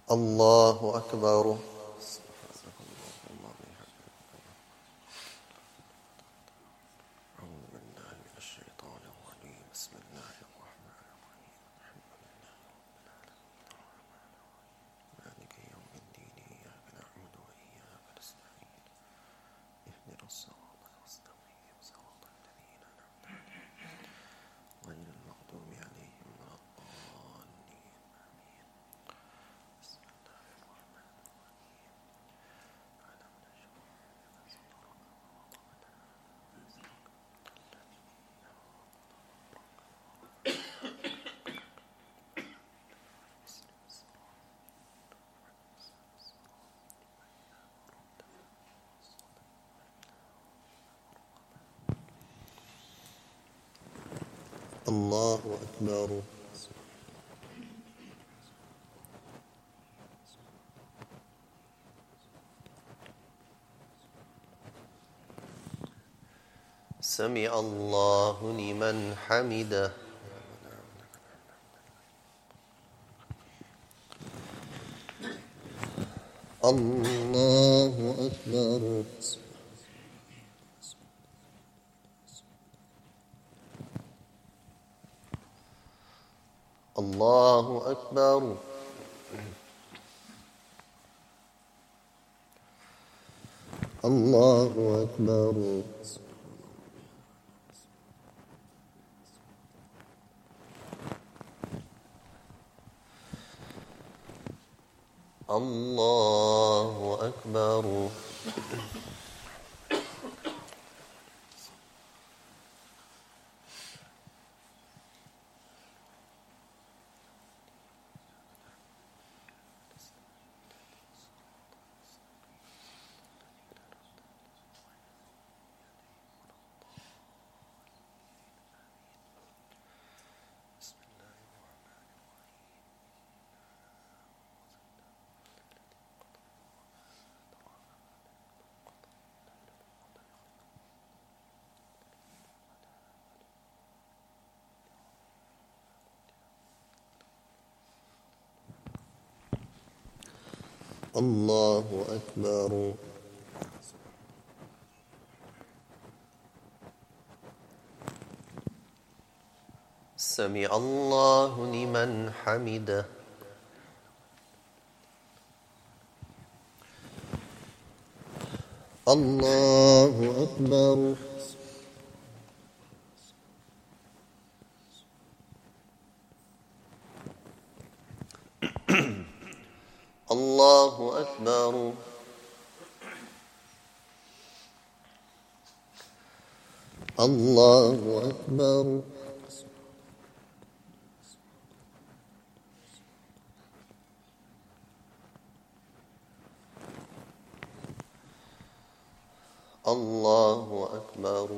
الله أكبر. الله أكبر. سمع الله لمن حمده. الله أكبر. الله أكبر. الله أكبر. الله أكبر. الله أكبر. سمع الله لمن حمده. الله أكبر. الله أكبر. الله أكبر. الله أكبر.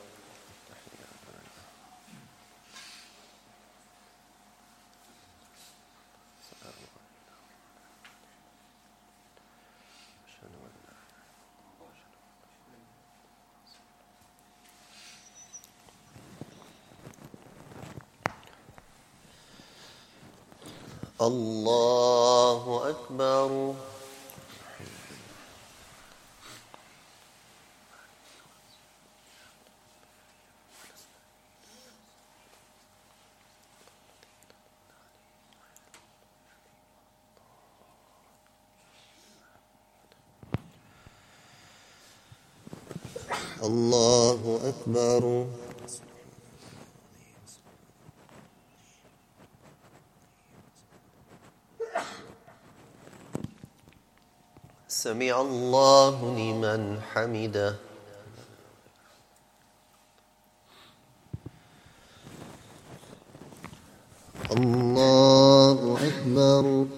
الله أكبر. الله أكبر. سمع الله لمن حمده. الله أكبر.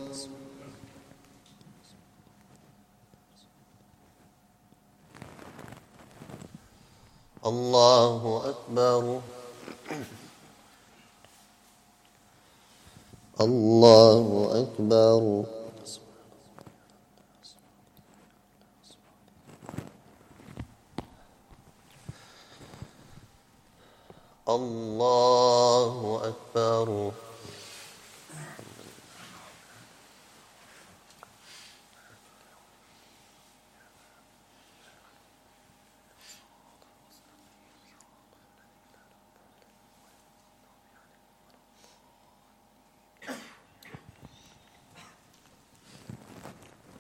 الله أكبر. الله أكبر. الله أكبر.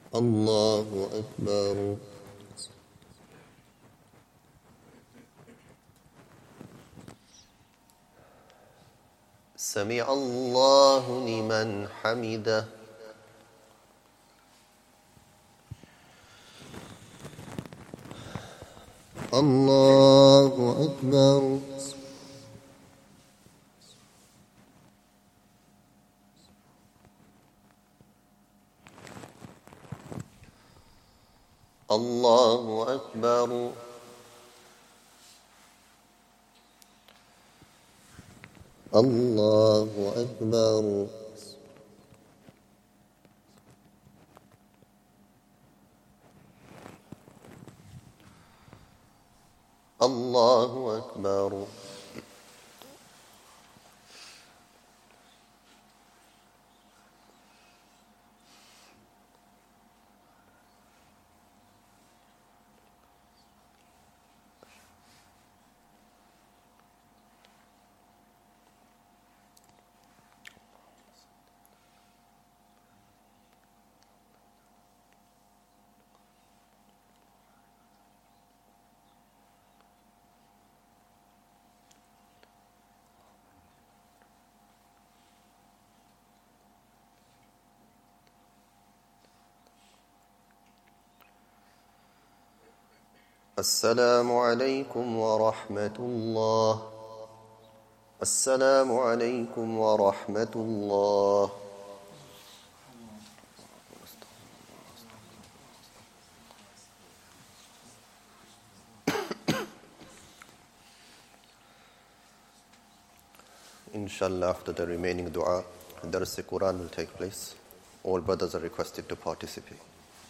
الله أكبر. سمع الله لمن حمده. الله أكبر. الله أكبر. الله أكبر. الله أكبر. السلام عليكم ورحمة الله. السلام عليكم ورحمة الله. Inshallah, after the remaining dua, Dars Quran will take place. All brothers are requested to participate.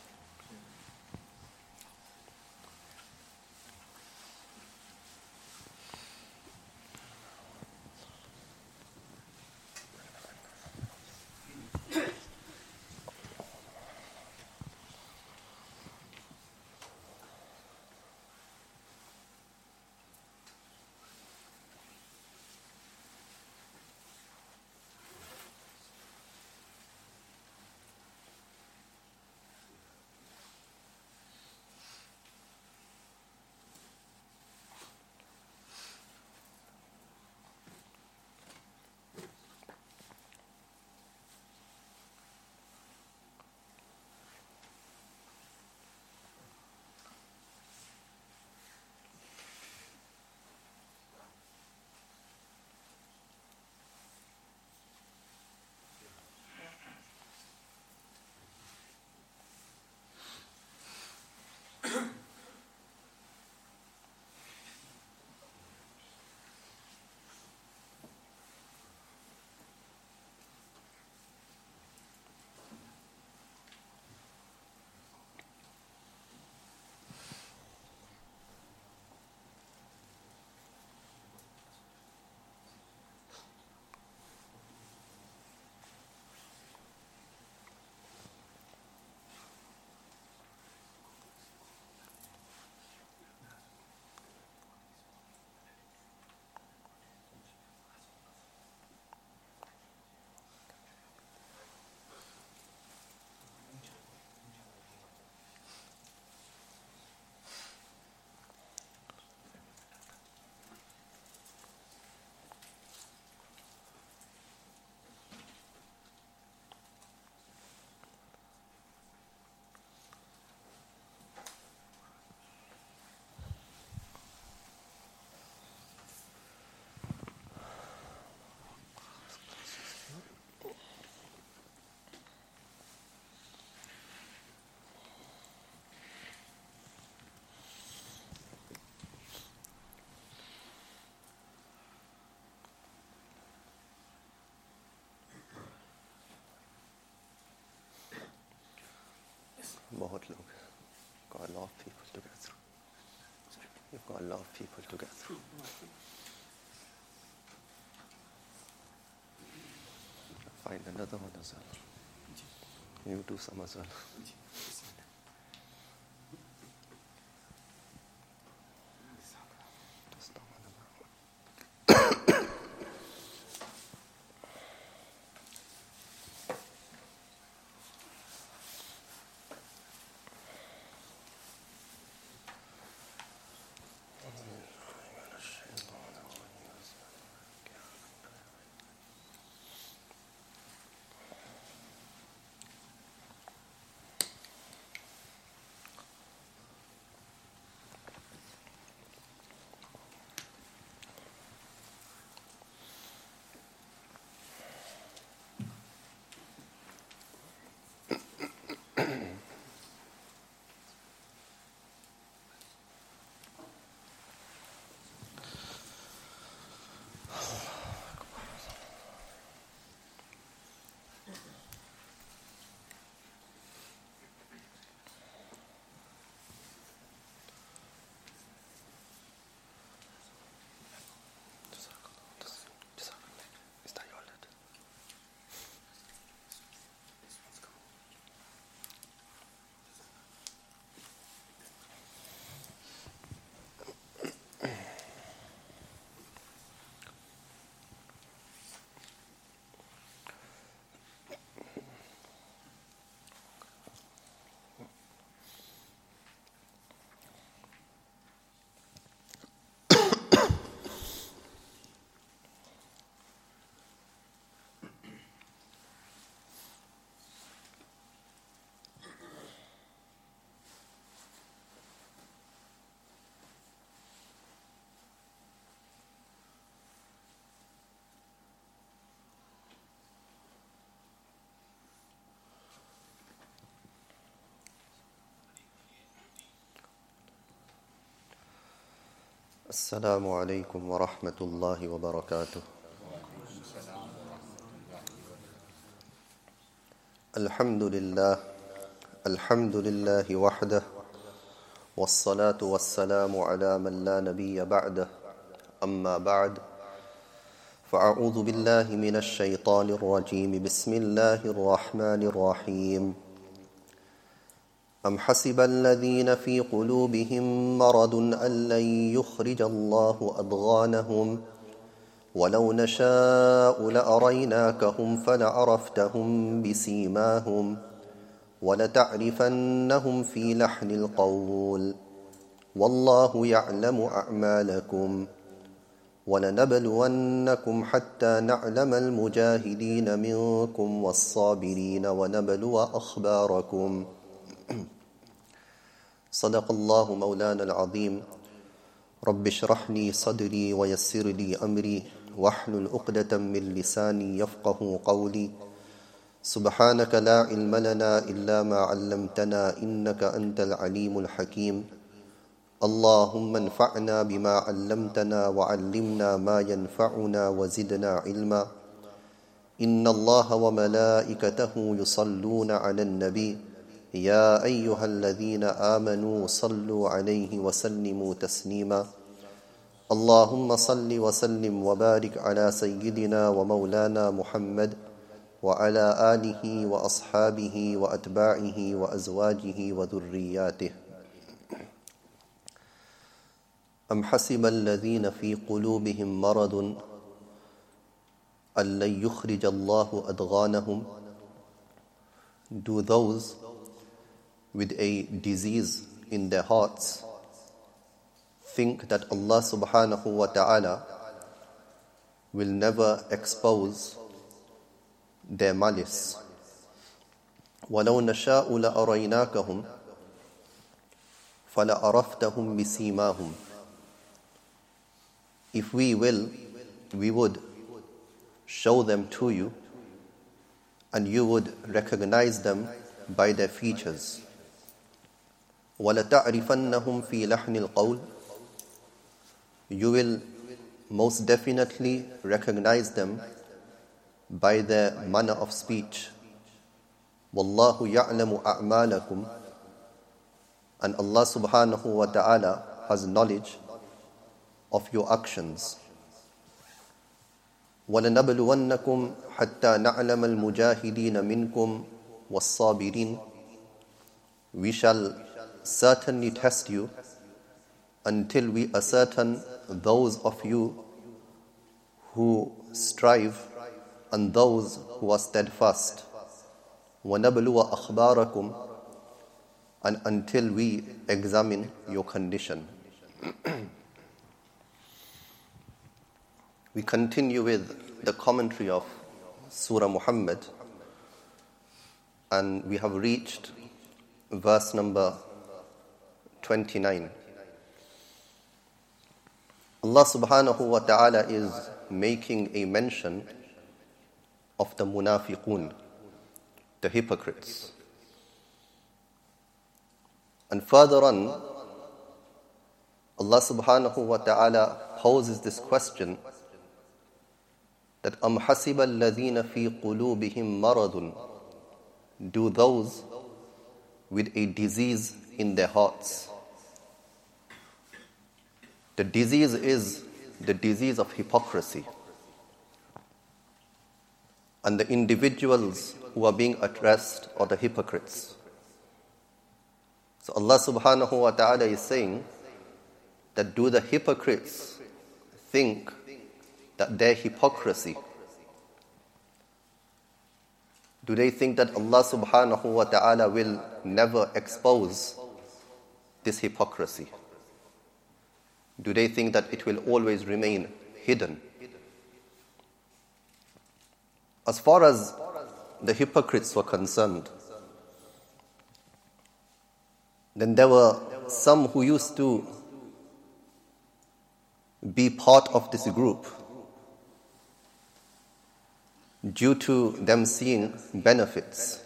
बहुत लोग got a lot of people to get through. You've got a lot of people to get through. Find another one as well. You do some as well. السلام عليكم ورحمة الله وبركاته. الحمد لله وحده والصلاة والسلام على من لا نبي بعده أما بعد فأعوذ بالله من الشيطان الرجيم بسم الله الرحمن الرحيم أم حسب الذين في قلوبهم مرض أن لن يخرج الله أضغانهم ولو نشاء لأريناكهم فلعرفتهم بسيماهم ولتعرفنهم في لحن القول والله يعلم أعمالكم ولنبلونكم حتى نعلم المجاهدين منكم والصابرين ونبلو أخباركم صدق الله مولانا العظيم رب اشرح لي صدري ويسر لي أمري واحلل عقدة من لساني يفقه قولي سبحانك لا علم لنا إلا ما علمتنا إنك أنت العليم الحكيم اللهم انفعنا بما علمتنا وعلمنا ما ينفعنا وزدنا علما إن الله وملائكته يصلون على النبي يا أيها الذين آمنوا صلوا عليه وسلموا تسليما اللهم صل وسلم وبارك على سيدنا ومولانا محمد وعلى آله وأصحابه وأتباعه وأزواجه وذرياته أم حسب الذين في قلوبهم مرض أن لن يخرج الله أضغانهم Do those with a disease in their hearts think that Allah subhanahu wa ta'ala will never expose their malice. وَلَوْ نَشَاءُ لَأَرَيْنَاكَهُمْ فَلَأَرَفْتَهُمْ بِسِيمَاهُمْ If we will, we would show them to you and you would recognize them by their features. وَلَتَعْرِفَنَّهُمْ فِي لَحْنِ الْقَوْلِ You will most definitely recognize them by their manner of speech. وَاللَّهُ يَعْلَمُ أَعْمَالَكُمْ And Allah subhanahu wa ta'ala has knowledge of your actions. وَلَنَبْلُوَنَّكُمْ حَتَّى نَعْلَمَ الْمُجَاهِدِينَ مِنْكُمْ وَالصَّابِرِينَ We shall certainly test you until we ascertain those of you who strive and those who are steadfast. وَنَبْلُوَ أَخْبَارَكُمْ And until we examine your condition. We continue with the commentary of Surah Muhammad, and we have reached verse number 29. Allah subhanahu wa ta'ala is making a mention of the munafiqun, the hypocrites. And further on, Allah subhanahu wa ta'ala poses this question that أَمْ حَسِبَ الَّذِينَ فِي قُلُوبِهِمْ مَرَضٌ Do those with a disease in their hearts. The disease is the disease of hypocrisy. And the individuals who are being addressed are the hypocrites. So Allah subhanahu wa ta'ala is saying that do the hypocrites think that their hypocrisy, do they think that Allah subhanahu wa ta'ala will never expose this hypocrisy? Do they think that it will always remain hidden? As far as the hypocrites were concerned, then there were some who used to be part of this group due to them seeing benefits.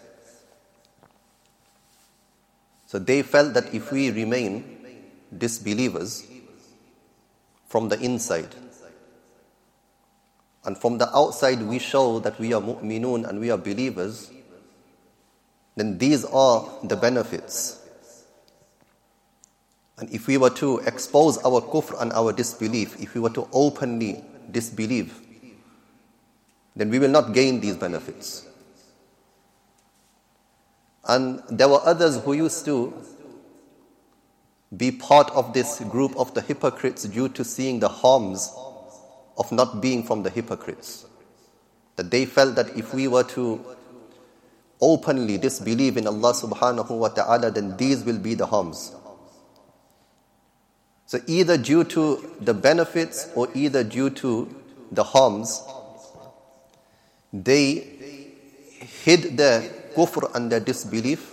So they felt that if we remain disbelievers, from the inside. And from the outside we show that we are mu'minun and we are believers, then these are the benefits. And if we were to expose our kufr and our disbelief, if we were to openly disbelieve, then we will not gain these benefits. And there were others who used to be part of this group of the hypocrites due to seeing the harms of not being from the hypocrites. That they felt that if we were to openly disbelieve in Allah subhanahu wa ta'ala, then these will be the harms. So either due to the benefits or either due to the harms, they hid their kufr and their disbelief.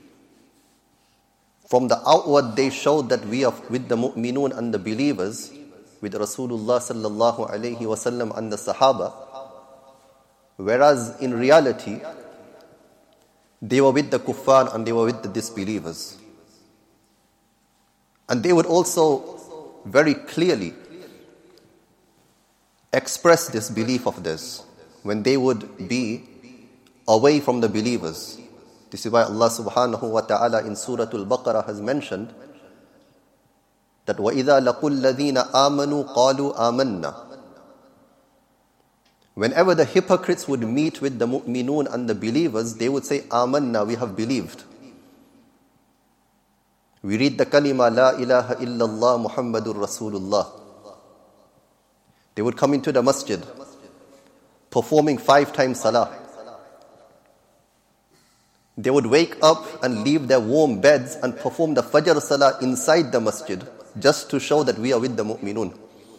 From the outward they showed that we are with the mu'minun and the believers, with Rasulullah sallallahu alayhi wasallam and the Sahaba, whereas in reality they were with the kuffar and they were with the disbelievers. And they would also very clearly express this belief of theirs when they would be away from the believers. This is why Allah subhanahu wa ta'ala in Surah Al-Baqarah has mentioned that وَإِذَا لَقُوا الَّذِينَ آمَنُوا قَالُوا آمَنَّا. Whenever the hypocrites would meet with the mu'minun and the believers, they would say, Amanna, we have believed. We read the kalima, La ilaha illallah Muhammadur Rasulullah. They would come into the masjid, performing 5 times salah. They would wake up and leave their warm beds and perform the Fajr salah inside the masjid, just to show that we are with the mu'minun.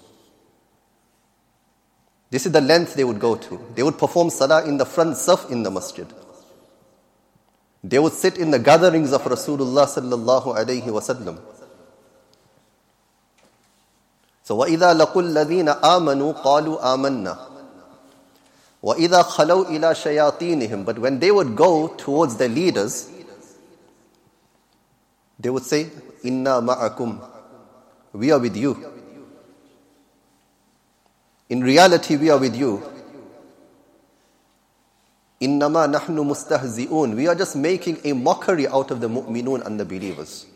This is the length they would go to. They would perform salah in the front saf in the masjid. They would sit in the gatherings of Rasulullah sallallahu alayhi wasallam. So وَإِذَا لَقُوا الَّذِينَ آمَنُوا قَالُوا آمَنَّا وَإِذَا خَلَوْا إِلَى شَيَاطِينِهِمْ. But when they would go towards their leaders, they would say, Inna ma'akum, we are with you. In reality, we are with you. Innama nahnu mustahzi'un. We are just making a mockery out of the mu'minun and the believers.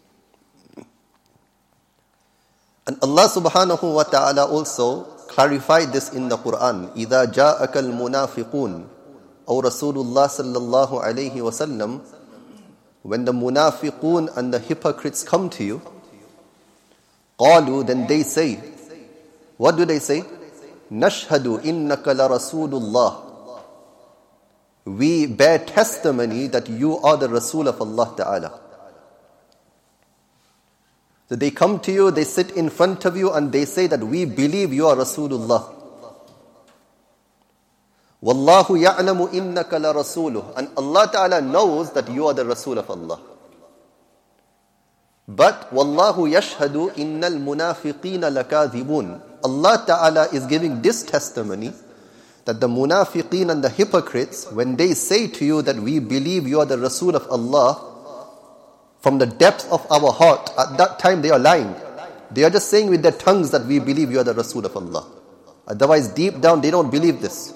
And Allah subhanahu wa ta'ala also clarified this in the Quran. إِذَا جَاءَكَ الْمُنَافِقُونَ or Rasulullah sallallahu alayhi wa sallam, when the munafiqun and the hypocrites come to you, قَالُوا, then they say, what do they say? نَشْهَدُ إِنَّكَ لَرَسُولُ اللَّهِ. We bear testimony that you are the Rasul of Allah Ta'ala. So they come to you, they sit in front of you and they say that we believe you are Rasulullah. وَاللَّهُ يَعْلَمُ إِنَّكَ لَرَسُولُهُ. And Allah Ta'ala knows that you are the Rasul of Allah. But وَاللَّهُ يَشْهَدُ إِنَّ الْمُنَافِقِينَ لَكَاذِبُونَ. Allah Ta'ala is giving this testimony that the munafiqeen and the hypocrites, when they say to you that we believe you are the Rasul of Allah, from the depths of our heart, at that time they are lying. They are just saying with their tongues that we believe you are the Rasul of Allah. Otherwise, deep down, they don't believe this.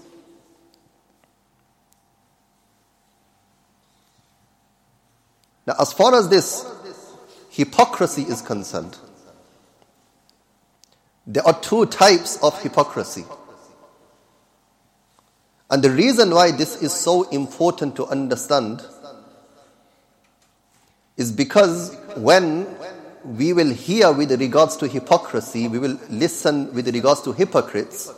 Now, as far as this hypocrisy is concerned, there are 2 types of hypocrisy. And the reason why this is so important to understand is because when we will hear with regards to hypocrisy, we will listen with regards to hypocrites,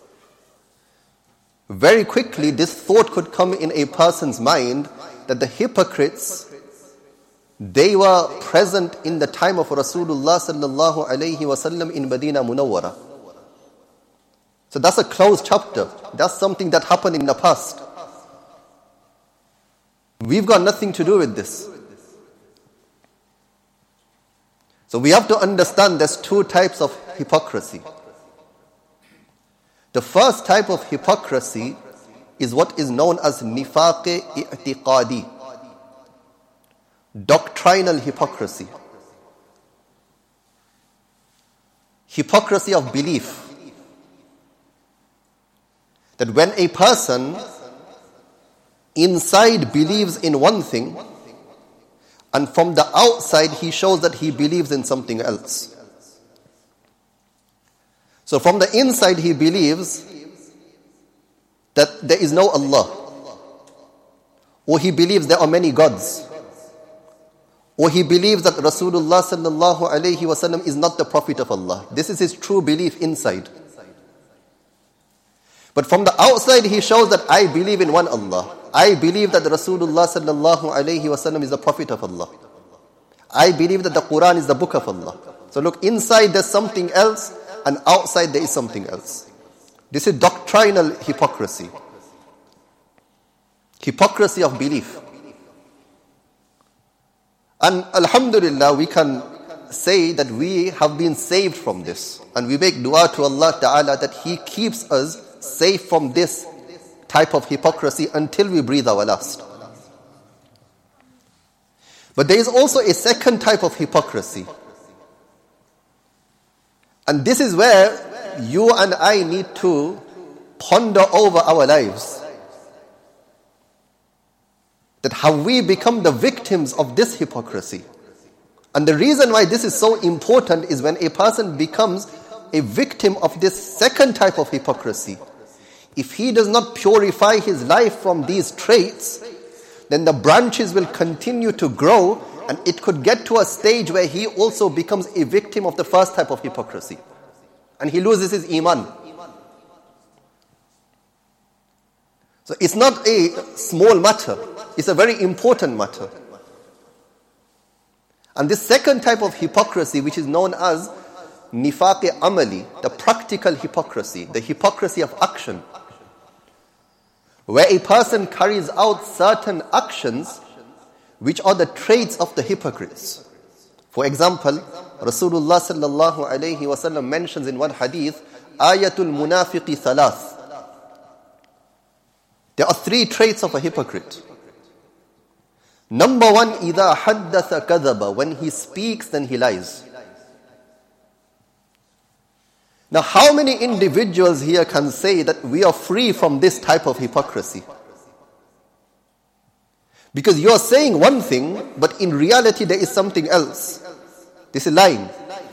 very quickly this thought could come in a person's mind that the hypocrites, they were present in the time of Rasulullah sallallahu alayhi wasallam in Medina Munawwara. So that's a closed chapter. That's something that happened in the past. We've got nothing to do with this. So we have to understand there's 2 types of hypocrisy. The first type of hypocrisy is what is known as nifaq i'tiqadi, doctrinal hypocrisy. hypocrisy of belief. That when a person inside believes in one thing, and from the outside he shows that he believes in something else. So from the inside he believes that there is no Allah, or he believes there are many gods, or he believes that Rasulullah sallallahu alayhi wasallam is not the Prophet of Allah. This is his true belief inside. But from the outside he shows that I believe in one Allah. I believe that Rasulullah sallallahu alayhi wasallam is the Prophet of Allah. I believe that the Quran is the book of Allah. So look, inside there's something else, and outside there is something else. This is doctrinal hypocrisy. Hypocrisy of belief. And alhamdulillah, we can say that we have been saved from this. And we make dua to Allah Ta'ala that He keeps us safe from this type of hypocrisy until we breathe our last. But there is also a second type of hypocrisy. And this is where you and I need to ponder over our lives. That have we become the victims of this hypocrisy? And the reason why this is so important is when a person becomes a victim of this second type of hypocrisy, if he does not purify his life from these traits, then the branches will continue to grow, and it could get to a stage where he also becomes a victim of the first type of hypocrisy. And he loses his iman. So it's not a small matter. It's a very important matter. And this second type of hypocrisy, which is known as nifaq-e amali, the practical hypocrisy, the hypocrisy of action, where a person carries out certain actions which are the traits of the hypocrites. For example, Rasulullah sallallahu alayhi wasallam mentions in one hadith, ayatul munafiqi thalath. There are three traits of a hypocrite. Number one, إِذَا حَدَّثَ كَذَبَ. When he speaks, then he lies. Now, how many individuals here can say that we are free from this type of hypocrisy? Because you are saying one thing, but in reality there is something else. This is lying.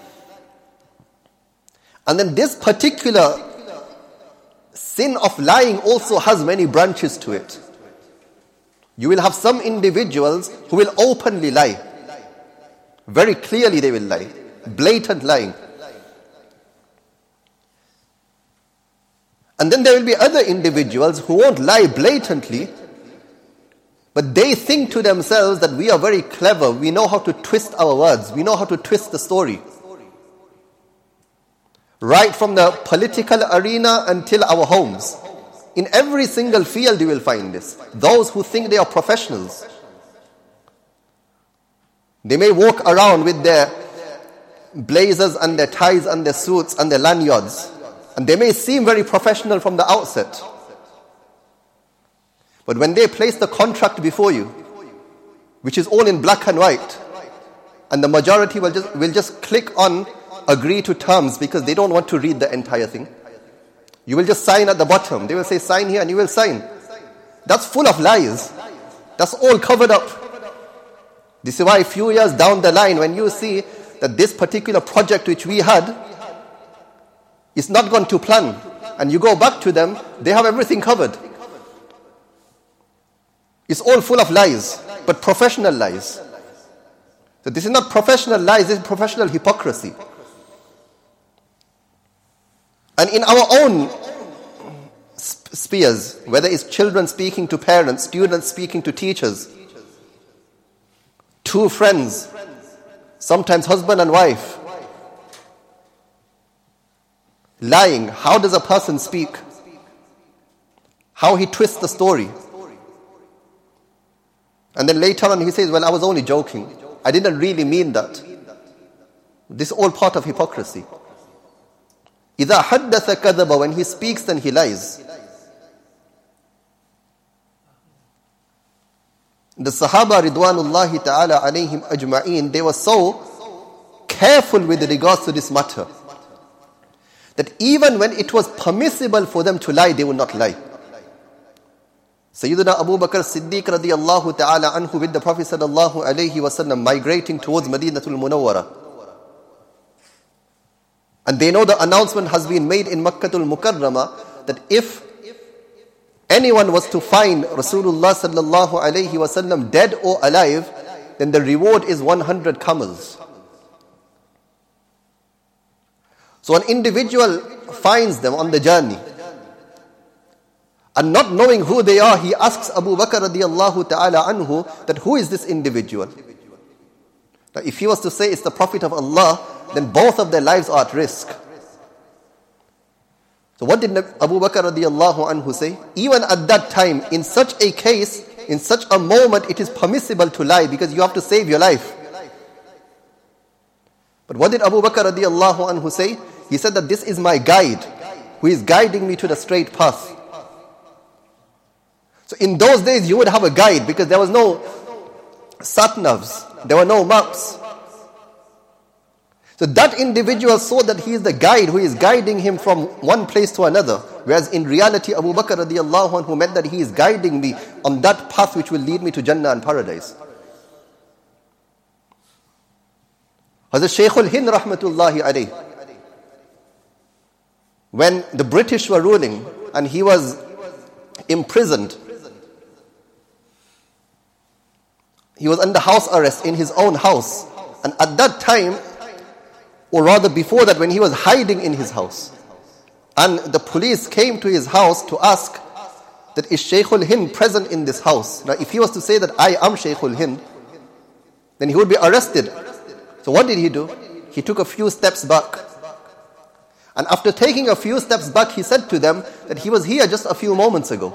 And then this particular sin of lying also has many branches to it. You will have some individuals who will openly lie. Very clearly they will lie. Blatant lying. And then there will be other individuals who won't lie blatantly, but they think to themselves that we are very clever. We know how to twist our words. We know how to twist the story. Right from the political arena until our homes. In every single field you will find this. Those who think they are professionals. They may walk around with their blazers and their ties and their suits and their lanyards. And they may seem very professional from the outset. But when they place the contract before you, which is all in black and white, and the majority will just click on agree to terms because they don't want to read the entire thing. You will just sign at the bottom. They will say sign here and you will sign. That's full of lies. That's all covered up. This is why a few years down the line, when you see that this particular project which we had is not gone to plan, and you go back to them, they have everything covered. It's all full of lies, but professional lies. So this is not professional lies, this is professional hypocrisy. And in our own spheres, whether it's children speaking to parents, students speaking to teachers, two friends, sometimes husband and wife, lying, how does a person speak? How he twists the story. And then later on he says, well, I was only joking. I didn't really mean that. This is all part of hypocrisy. إِذَا حَدَّثَ كَذَبَ. When he speaks, then he lies. The Sahaba Ridwanullahi ta'ala alayhim ajma'een, they were so careful with regards to this matter. that even when it was permissible for them to lie, they would not lie. Sayyidina Abu Bakr Siddiq radiyallahu ta'ala anhu with the Prophet sallallahu alayhi wasallam migrating towards Madinatul Munawwara. And they know the announcement has been made in Makkatul Mukarramah that if anyone was to find Rasulullah sallallahu alayhi wasallam dead or alive, then the reward is 100 camels. So an individual finds them on the journey. And not knowing who they are, he asks Abu Bakr radiyallahu ta'ala anhu that who is this individual? Now if he was to say it's the Prophet of Allah, then both of their lives are at risk. So what did Abu Bakr radiyallahu anhu say? Even at that time, in such a case, in such a moment, it is permissible to lie because you have to save your life. But what did Abu Bakr radiyallahu anhu say? He said that this is my guide, who is guiding me to the straight path. So in those days you would have a guide because there was no sat-navs, there were no maps. So that individual saw that he is the guide who is guiding him from one place to another. Whereas in reality Abu Bakr radiyallahu anhu meant that he is guiding me on that path which will lead me to Jannah and paradise. Hazrat Shaykhul Hind rahmatullahi alayh, when the British were ruling and he was imprisoned, he was under house arrest in his own house. And at that time, or rather before that, when he was hiding in his house, and the police came to his house to ask that is Shaykhul Hind present in this house? Now if he was to say that I am Shaykhul Hind, then he would be arrested. So what did he do? He took a few steps back. And after taking a few steps back, he said to them that he was here just a few moments ago.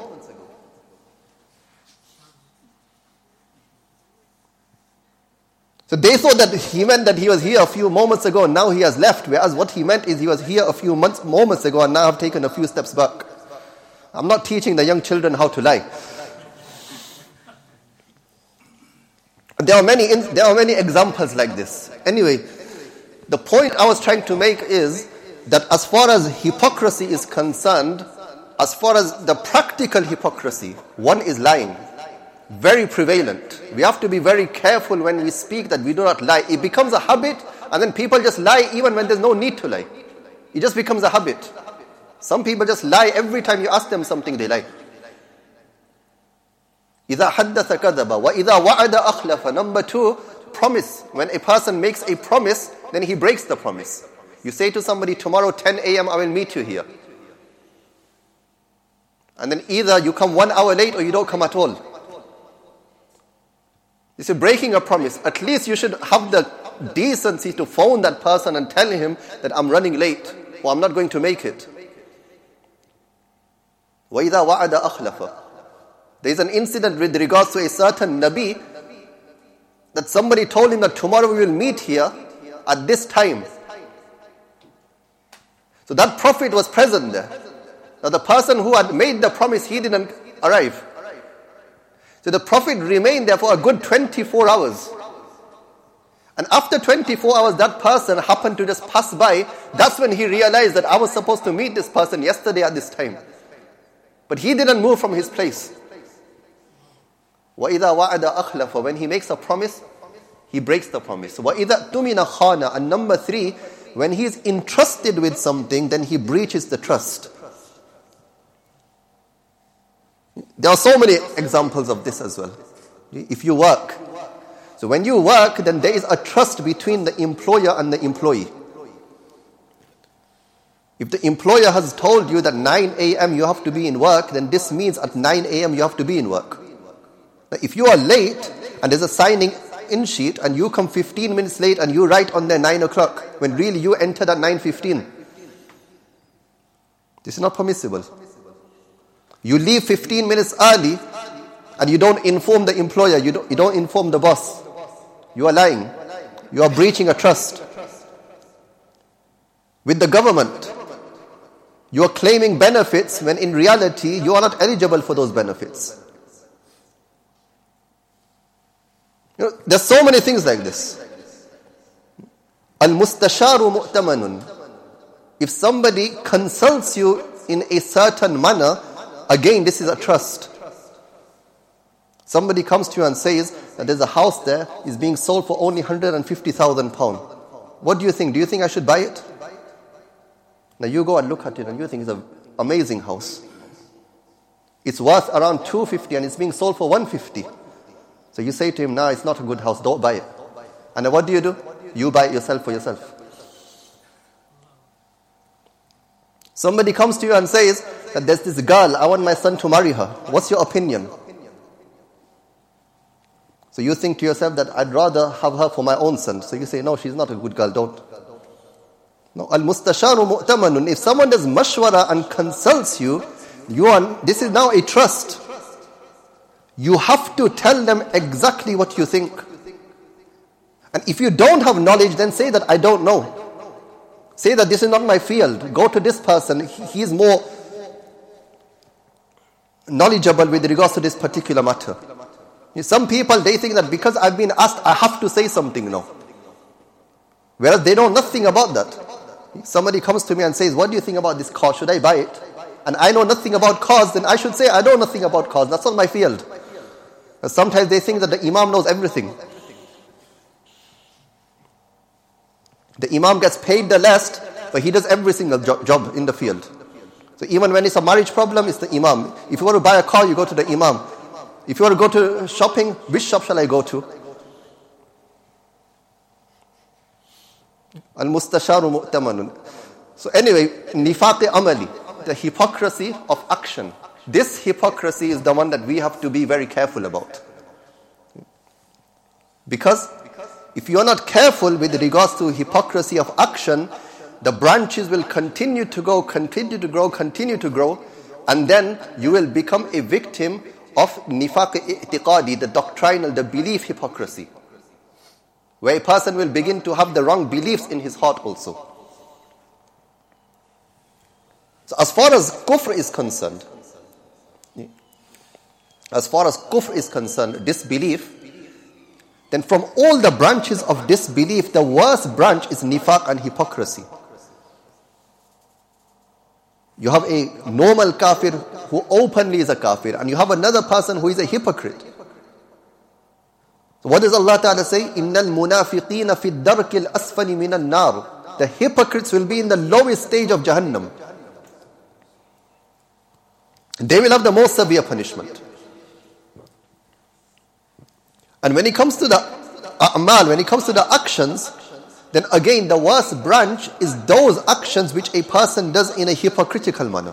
So they thought that he meant that he was here a few moments ago and now he has left. Whereas what he meant is he was here a few moments ago and now have taken a few steps back. I'm not teaching the young children how to lie. There are many examples like this. Anyway, the point I was trying to make is that as far as hypocrisy is concerned, as far as the practical hypocrisy, one is lying. Very prevalent. We have to be very careful when we speak that we do not lie. It becomes a habit and then people just lie even when there's no need to lie. It just becomes a habit. Some people just lie every time you ask them something, they lie. إِذَا حَدَّثَ كَذَبَ وَإِذَا وَعَدَ أَخْلَفَ. Number 2, promise. When a person makes a promise, then he breaks the promise. You say to somebody, tomorrow 10 a.m. I will meet you here. And then either you come 1 hour late or you don't come at all. This is breaking a promise. At least you should have the decency to phone that person and tell him that I'm running late or I'm not going to make it. وَإِذَا وَعَدَ أَخْلَفَ. There is an incident with regards to a certain Nabi that somebody told him that tomorrow we will meet here at this time. So that prophet was present there. Now the person who had made the promise, he didn't arrive. So the prophet remained there for a good 24 hours. And after 24 hours, that person happened to just pass by. That's when he realized that I was supposed to meet this person yesterday at this time. But he didn't move from his place. وَإِذَا وَعَدَ أَخْلَفَ. When he makes a promise, he breaks the promise. وَإِذَا اؤْتُمِنَ خَانَ. And number 3, when he is entrusted with something, then he breaches the trust. There are so many examples of this as well. If you work. So when you work, then there is a trust between the employer and the employee. If the employer has told you that 9 a.m. you have to be in work, then this means at 9 a.m. you have to be in work. Now, if you are late and there's a signing in sheet and you come 15 minutes late and you write on there 9 o'clock when really you entered at 9:15, this is not permissible. You leave 15 minutes early and you don't inform the employer, you don't inform the boss. You are lying. You are breaching a trust. With the government, you are claiming benefits when in reality you are not eligible for those benefits. There's so many things like this. Al-mustasharu mu'tamanun. If somebody consults you in a certain manner, again, this is a trust. Somebody comes to you and says that there's a house there, is being sold for only £150,000. What do you think? Do you think I should buy it? Now you go and look at it and you think it's an amazing house. It's worth around 250 and it's being sold for 150. So you say to him, no, it's not a good house, don't buy it. And then what do? You buy it yourself for yourself. Somebody comes to you and says that there's this girl, I want my son to marry her. What's your opinion? So you think to yourself that I'd rather have her for my own son. So you say, no, she's not a good girl, don't. No, al-mustasharu mu'tamanun. If someone does mashwara and consults you, this is now a trust. You have to tell them exactly what you think. And if you don't have knowledge, then say that I don't know. Say that this is not my field. Go to this person. He is more knowledgeable with regards to this particular matter. Some people, they think that because I've been asked, I have to say something now. Whereas they know nothing about that. Somebody comes to me and says, what do you think about this car? Should I buy it? And I know nothing about cars, then I should say I know nothing about cars. That's not my field. But sometimes they think that the Imam knows everything. The Imam gets paid the less, but he does every single job in the field. So even when it's a marriage problem, it's the Imam. If you want to buy a car, you go to the Imam. If you want to go to shopping, which shop shall I go to? Al-mustasharu mu'tamanun. So anyway, nifaq amali, the hypocrisy of action. This hypocrisy is the one that we have to be very careful about. Because if you are not careful with regards to hypocrisy of action, the branches will continue to grow, and then you will become a victim of nifaq i'tiqadi, the doctrinal, the belief hypocrisy, where a person will begin to have the wrong beliefs in his heart also. So as far as kufr is concerned, disbelief, then from all the branches of disbelief, the worst branch is nifaq and hypocrisy. You have a normal kafir who openly is a kafir, and you have another person who is a hypocrite. So what does Allah Ta'ala say? إِنَّ الْمُنَافِقِينَ فِي الدَّرْكِ الْأَسْفَلِ مِنَ النَّارِ. The hypocrites will be in the lowest stage of Jahannam. They will have the most severe punishment. And when it comes to the a'mal, when it comes to the actions, then again the worst branch is those actions which a person does in a hypocritical manner.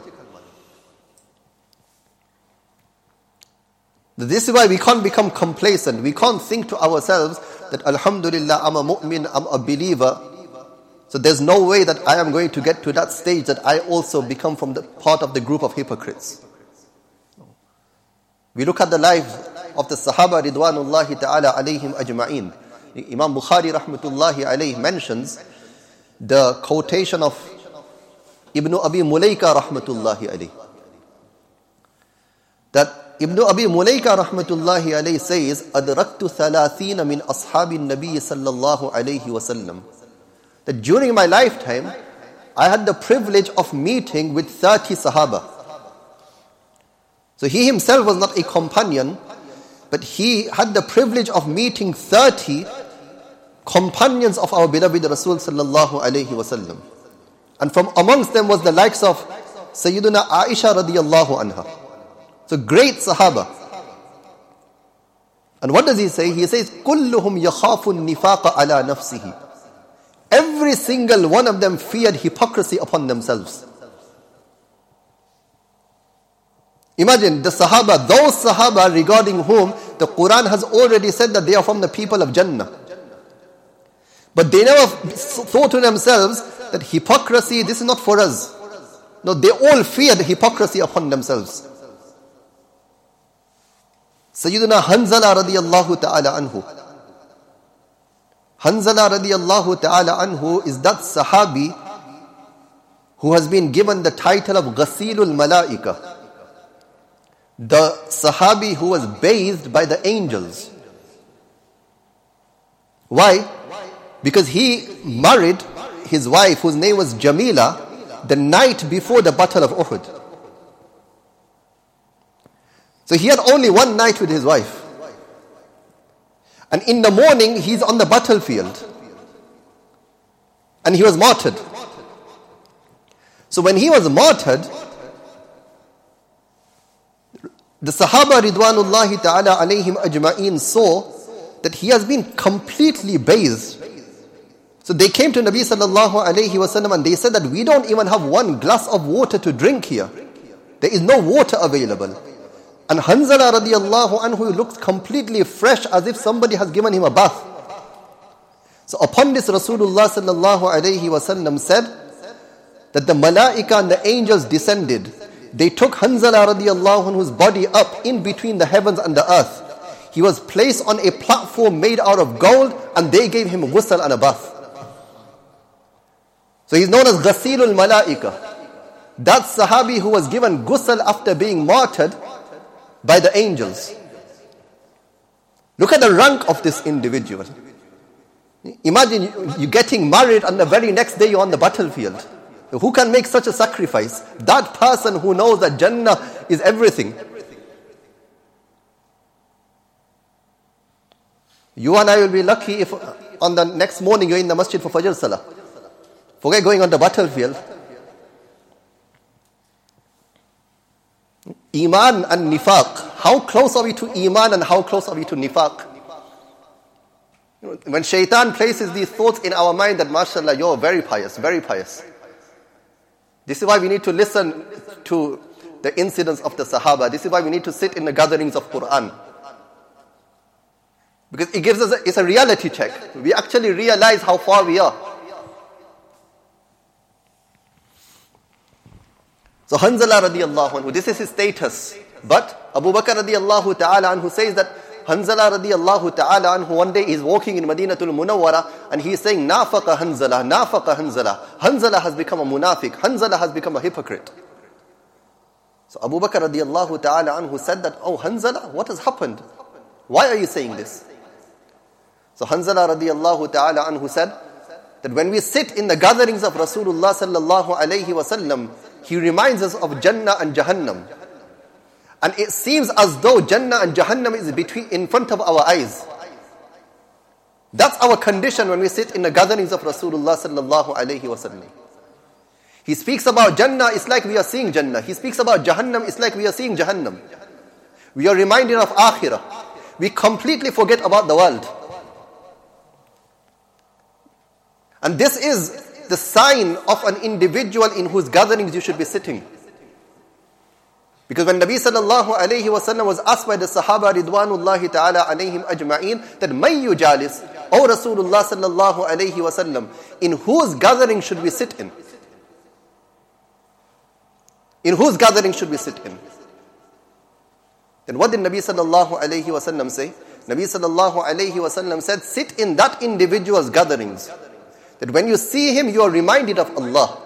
This is why we can't become complacent. We can't think to ourselves that Alhamdulillah, I'm a mu'min, I'm a believer. So there's no way that I am going to get to that stage that I also become from the part of the group of hypocrites. We look at the lives of the Sahaba Ridwanullahi Ta'ala alayhim ajma'in. Imam Bukhari rahmatullahi alayhi mentions the quotation of Ibn Abi Mulaika rahmatullahi alayhi. That Ibn Abi Mulaika rahmatullahi alayhi says, أَدْرَكْتُ ثَلَاثِينَ مِنْ أَصْحَابِ النَّبِيِّ صَلَّى اللَّهُ عَلَيْهِ وَسَلَّمَ. That during my lifetime, I had the privilege of meeting with 30 Sahaba. So he himself was not a companion, but he had the privilege of meeting 30 companions of our beloved Rasul sallallahu alayhi wasallam. And from amongst them was the likes of Sayyiduna Aisha radiyallahu anha. So great Sahaba. And what does he say? He says, كُلُّهُمْ يَخَافُ النِّفَاقَ عَلَى نَفْسِهِ. Every single one of them feared hypocrisy upon themselves. Imagine the Sahaba, those Sahaba regarding whom the Quran has already said that they are from the people of Jannah. But they never thought to themselves that hypocrisy, this is not for us. No, they all feared hypocrisy upon themselves. Sayyiduna Hanzala radiyallahu ta'ala anhu. Hanzala radiyallahu ta'ala anhu is that Sahabi who has been given the title of Ghasilul Malaika. The Sahabi who was bathed by the angels. Why? Because he married his wife whose name was Jamila, the night before the Battle of Uhud. So he had only one night with his wife. And in the morning, he's on the battlefield. And he was martyred. So when he was martyred, the Sahaba Ridwanullahi ta'ala alayhim ajma'in saw that he has been completely bathed. So they came to Nabi sallallahu alayhi wasallam and they said that we don't even have one glass of water to drink here. There is no water available. And Hanzala radiallahu anhu looked completely fresh as if somebody has given him a bath. So upon this Rasulullah sallallahu alayhi wasallam said that the malaika and the angels descended. They took Hanzala radiallahu anhu's body up in between the heavens and the earth. He was placed on a platform made out of gold and they gave him ghusl and a bath. So he's known as Ghasilul Malaika. That Sahabi who was given ghusl after being martyred by the angels. Look at the rank of this individual. Imagine you getting married and the very next day you're on the battlefield. Who can make such a sacrifice? That person who knows that Jannah is everything. You and I will be lucky if on the next morning you're in the masjid for Fajr Salah. Forget going on the battlefield. Iman and Nifaq. How close are we to Iman and how close are we to Nifaq? When shaitan places these thoughts in our mind that mashallah, you're very pious, very pious. This is why we need to listen to the incidents of the Sahaba. This is why we need to sit in the gatherings of Quran. Because it gives us it's a reality check. We actually realize how far we are. So Hanzala radiallahu anhu, this is his status. But Abu Bakr radiallahu ta'ala anhu says that Hanzala radiallahu ta'ala anhu one day is walking in Madinatul Munawwara and he is saying, Nafaqa Hanzala, Nafaqa Hanzala. Hanzala has become a munafiq. Hanzala has become a hypocrite. So Abu Bakr radiallahu ta'ala anhu said that, oh Hanzala, what has happened? Why are you saying this? So Hanzala radiallahu ta'ala anhu said that when we sit in the gatherings of Rasulullah sallallahu alayhi wasallam, he reminds us of Jannah and Jahannam. And it seems as though Jannah and Jahannam is in front of our eyes. That's our condition when we sit in the gatherings of Rasulullah sallallahu alayhi wasallam. He speaks about Jannah, it's like we are seeing Jannah. He speaks about Jahannam, it's like we are seeing Jahannam. We are reminded of Akhirah. We completely forget about the world. And this is the sign of an individual in whose gatherings you should be sitting. Because when Nabi sallallahu alayhi wasallam was asked by the Sahaba Ridwanullahi ta'ala alayhim ajma'in that may you jalis, O Rasulullah sallallahu alayhi wasallam, in whose gathering should we sit in? In whose gathering should we sit in? Then what did Nabi sallallahu alayhi wasallam say? Nabi sallallahu alayhi wasallam said, sit in that individual's gatherings. That when you see him, you are reminded of Allah.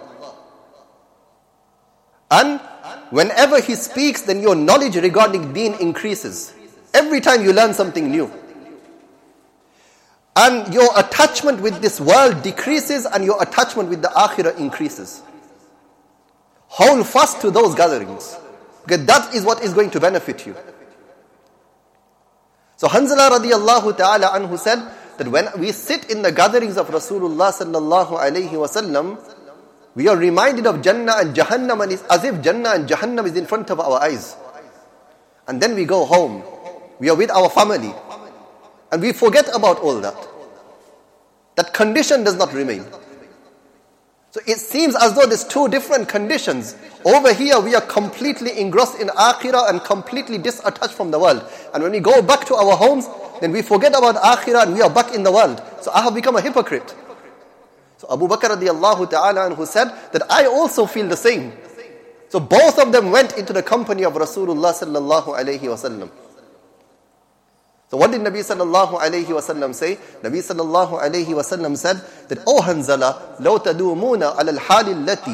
And whenever he speaks, then your knowledge regarding deen increases. Every time you learn something new. And your attachment with this world decreases and your attachment with the akhirah increases. Hold fast to those gatherings. Because that is what is going to benefit you. So Hanzala radiallahu ta'ala anhu said that when we sit in the gatherings of Rasulullah sallallahu alayhi wasallam, we are reminded of Jannah and Jahannam, and it's as if Jannah and Jahannam is in front of our eyes. And then we go home. We are with our family. And we forget about all that. That condition does not remain. So it seems as though there's two different conditions. Over here we are completely engrossed in akhirah and completely disattached from the world. And when we go back to our homes, then we forget about akhirah and we are back in the world. So I have become a hypocrite. So Abu Bakr radiallahu ta'ala anhu said that I also feel the same. So both of them went into the company of Rasulullah sallallahu alayhi wasallam. So what did Nabi sallallahu alayhi wasallam say? Nabi sallallahu alayhi wasallam said that, O Hanzala, لو تدومون على الحال التي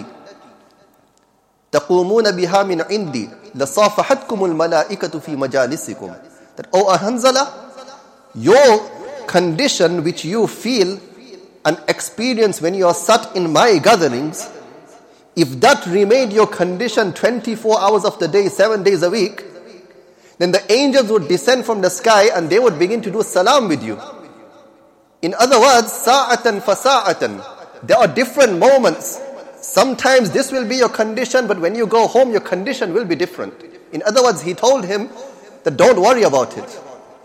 تقومون بها من عندي لصافحتكم الملائكة في مجالسكم. That, O Hanzala, your condition which you feel and experience when you are sat in my gatherings if that remained your condition 24 hours of the day, 7 days a week, then the angels would descend from the sky and they would begin to do salam with you. In other words, sa'atan fa sa'atan. There are different moments. Sometimes this will be your condition, but when you go home, your condition will be different. In other words, he told him that don't worry about it.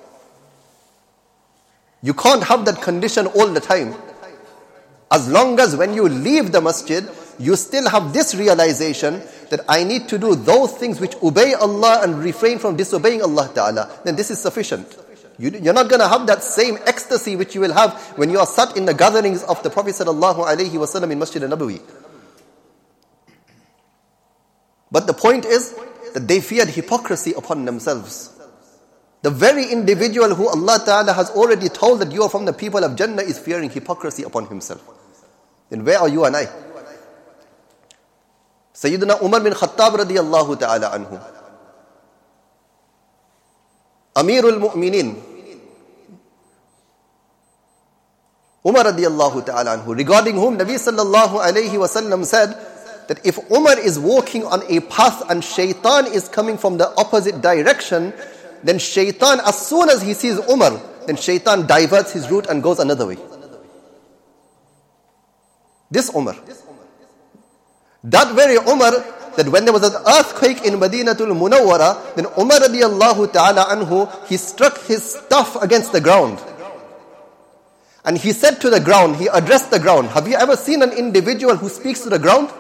You can't have that condition all the time. As long as when you leave the masjid, you still have this realization that I need to do those things which obey Allah and refrain from disobeying Allah Ta'ala, then this is sufficient. You're not going to have that same ecstasy which you will have when you are sat in the gatherings of the Prophet Sallallahu Alaihi Wasallam in Masjid al-Nabawi. But the point is that they feared hypocrisy upon themselves. The very individual who Allah Ta'ala has already told that you are from the people of Jannah is fearing hypocrisy upon himself. Then where are you and I? Sayyidina Umar bin Khattab radiyallahu ta'ala anhu, Amirul Mu'minin, Umar radiyallahu ta'ala anhu, regarding whom Nabi sallallahu alayhi wasallam said that if Umar is walking on a path and shaitan is coming from the opposite direction, then shaitan, as soon as he sees Umar, then shaitan diverts his route and goes another way. This Umar. That very Umar, that when there was an earthquake in Madinatul Munawwara, then Umar radiyallahu ta'ala anhu, he struck his staff against the ground. And he said to the ground, he addressed the ground. Have you ever seen an individual who speaks to the ground?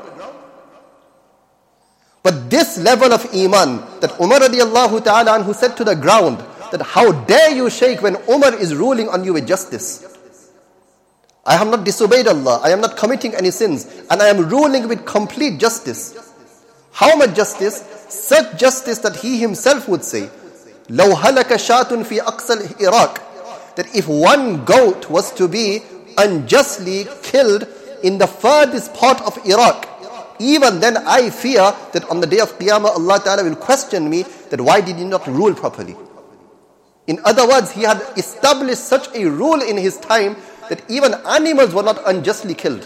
But this level of iman, that Umar radiyallahu ta'ala anhu said to the ground, that how dare you shake when Umar is ruling on you with justice? I have not disobeyed Allah, I am not committing any sins, and I am ruling with complete justice. How much justice? Such justice that he himself would say, لَوْ هَلَكَ شَاتٌ فِي أَقْصَى الْإِرَاقِ, that if one goat was to be unjustly killed in the furthest part of Iraq, even then I fear that on the day of Qiyamah Allah Ta'ala will question me that why did he not rule properly? In other words, he had established such a rule in his time that even animals were not unjustly killed.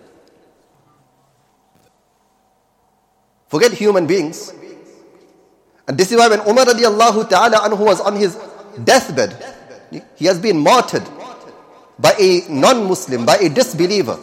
Forget human beings. And this is why when Umar radiyallahu ta'ala anhu was on his deathbed, he has been martyred by a non-Muslim, by a disbeliever.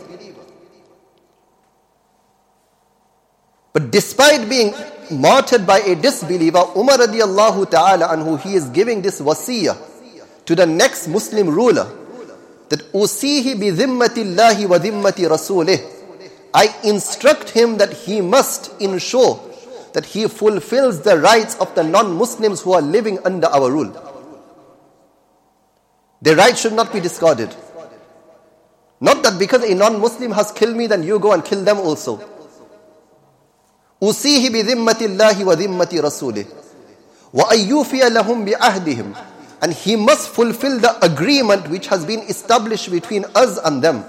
But despite being martyred by a disbeliever, Umar radiyallahu ta'ala anhu, he is giving this wasiyah to the next Muslim ruler, that usihi bi dhimmatillahi wa dhimmati rasulih. I instruct him that he must ensure that he fulfills the rights of the non-Muslims who are living under our rule. Their rights should not be discarded. Not that because a non-Muslim has killed me, then you go and kill them also. Usihi bi dhimmatillahi wa dhimmati rasulih wa ayyufiya lahum bi ahdihim, and he must fulfill the agreement which has been established between us and them.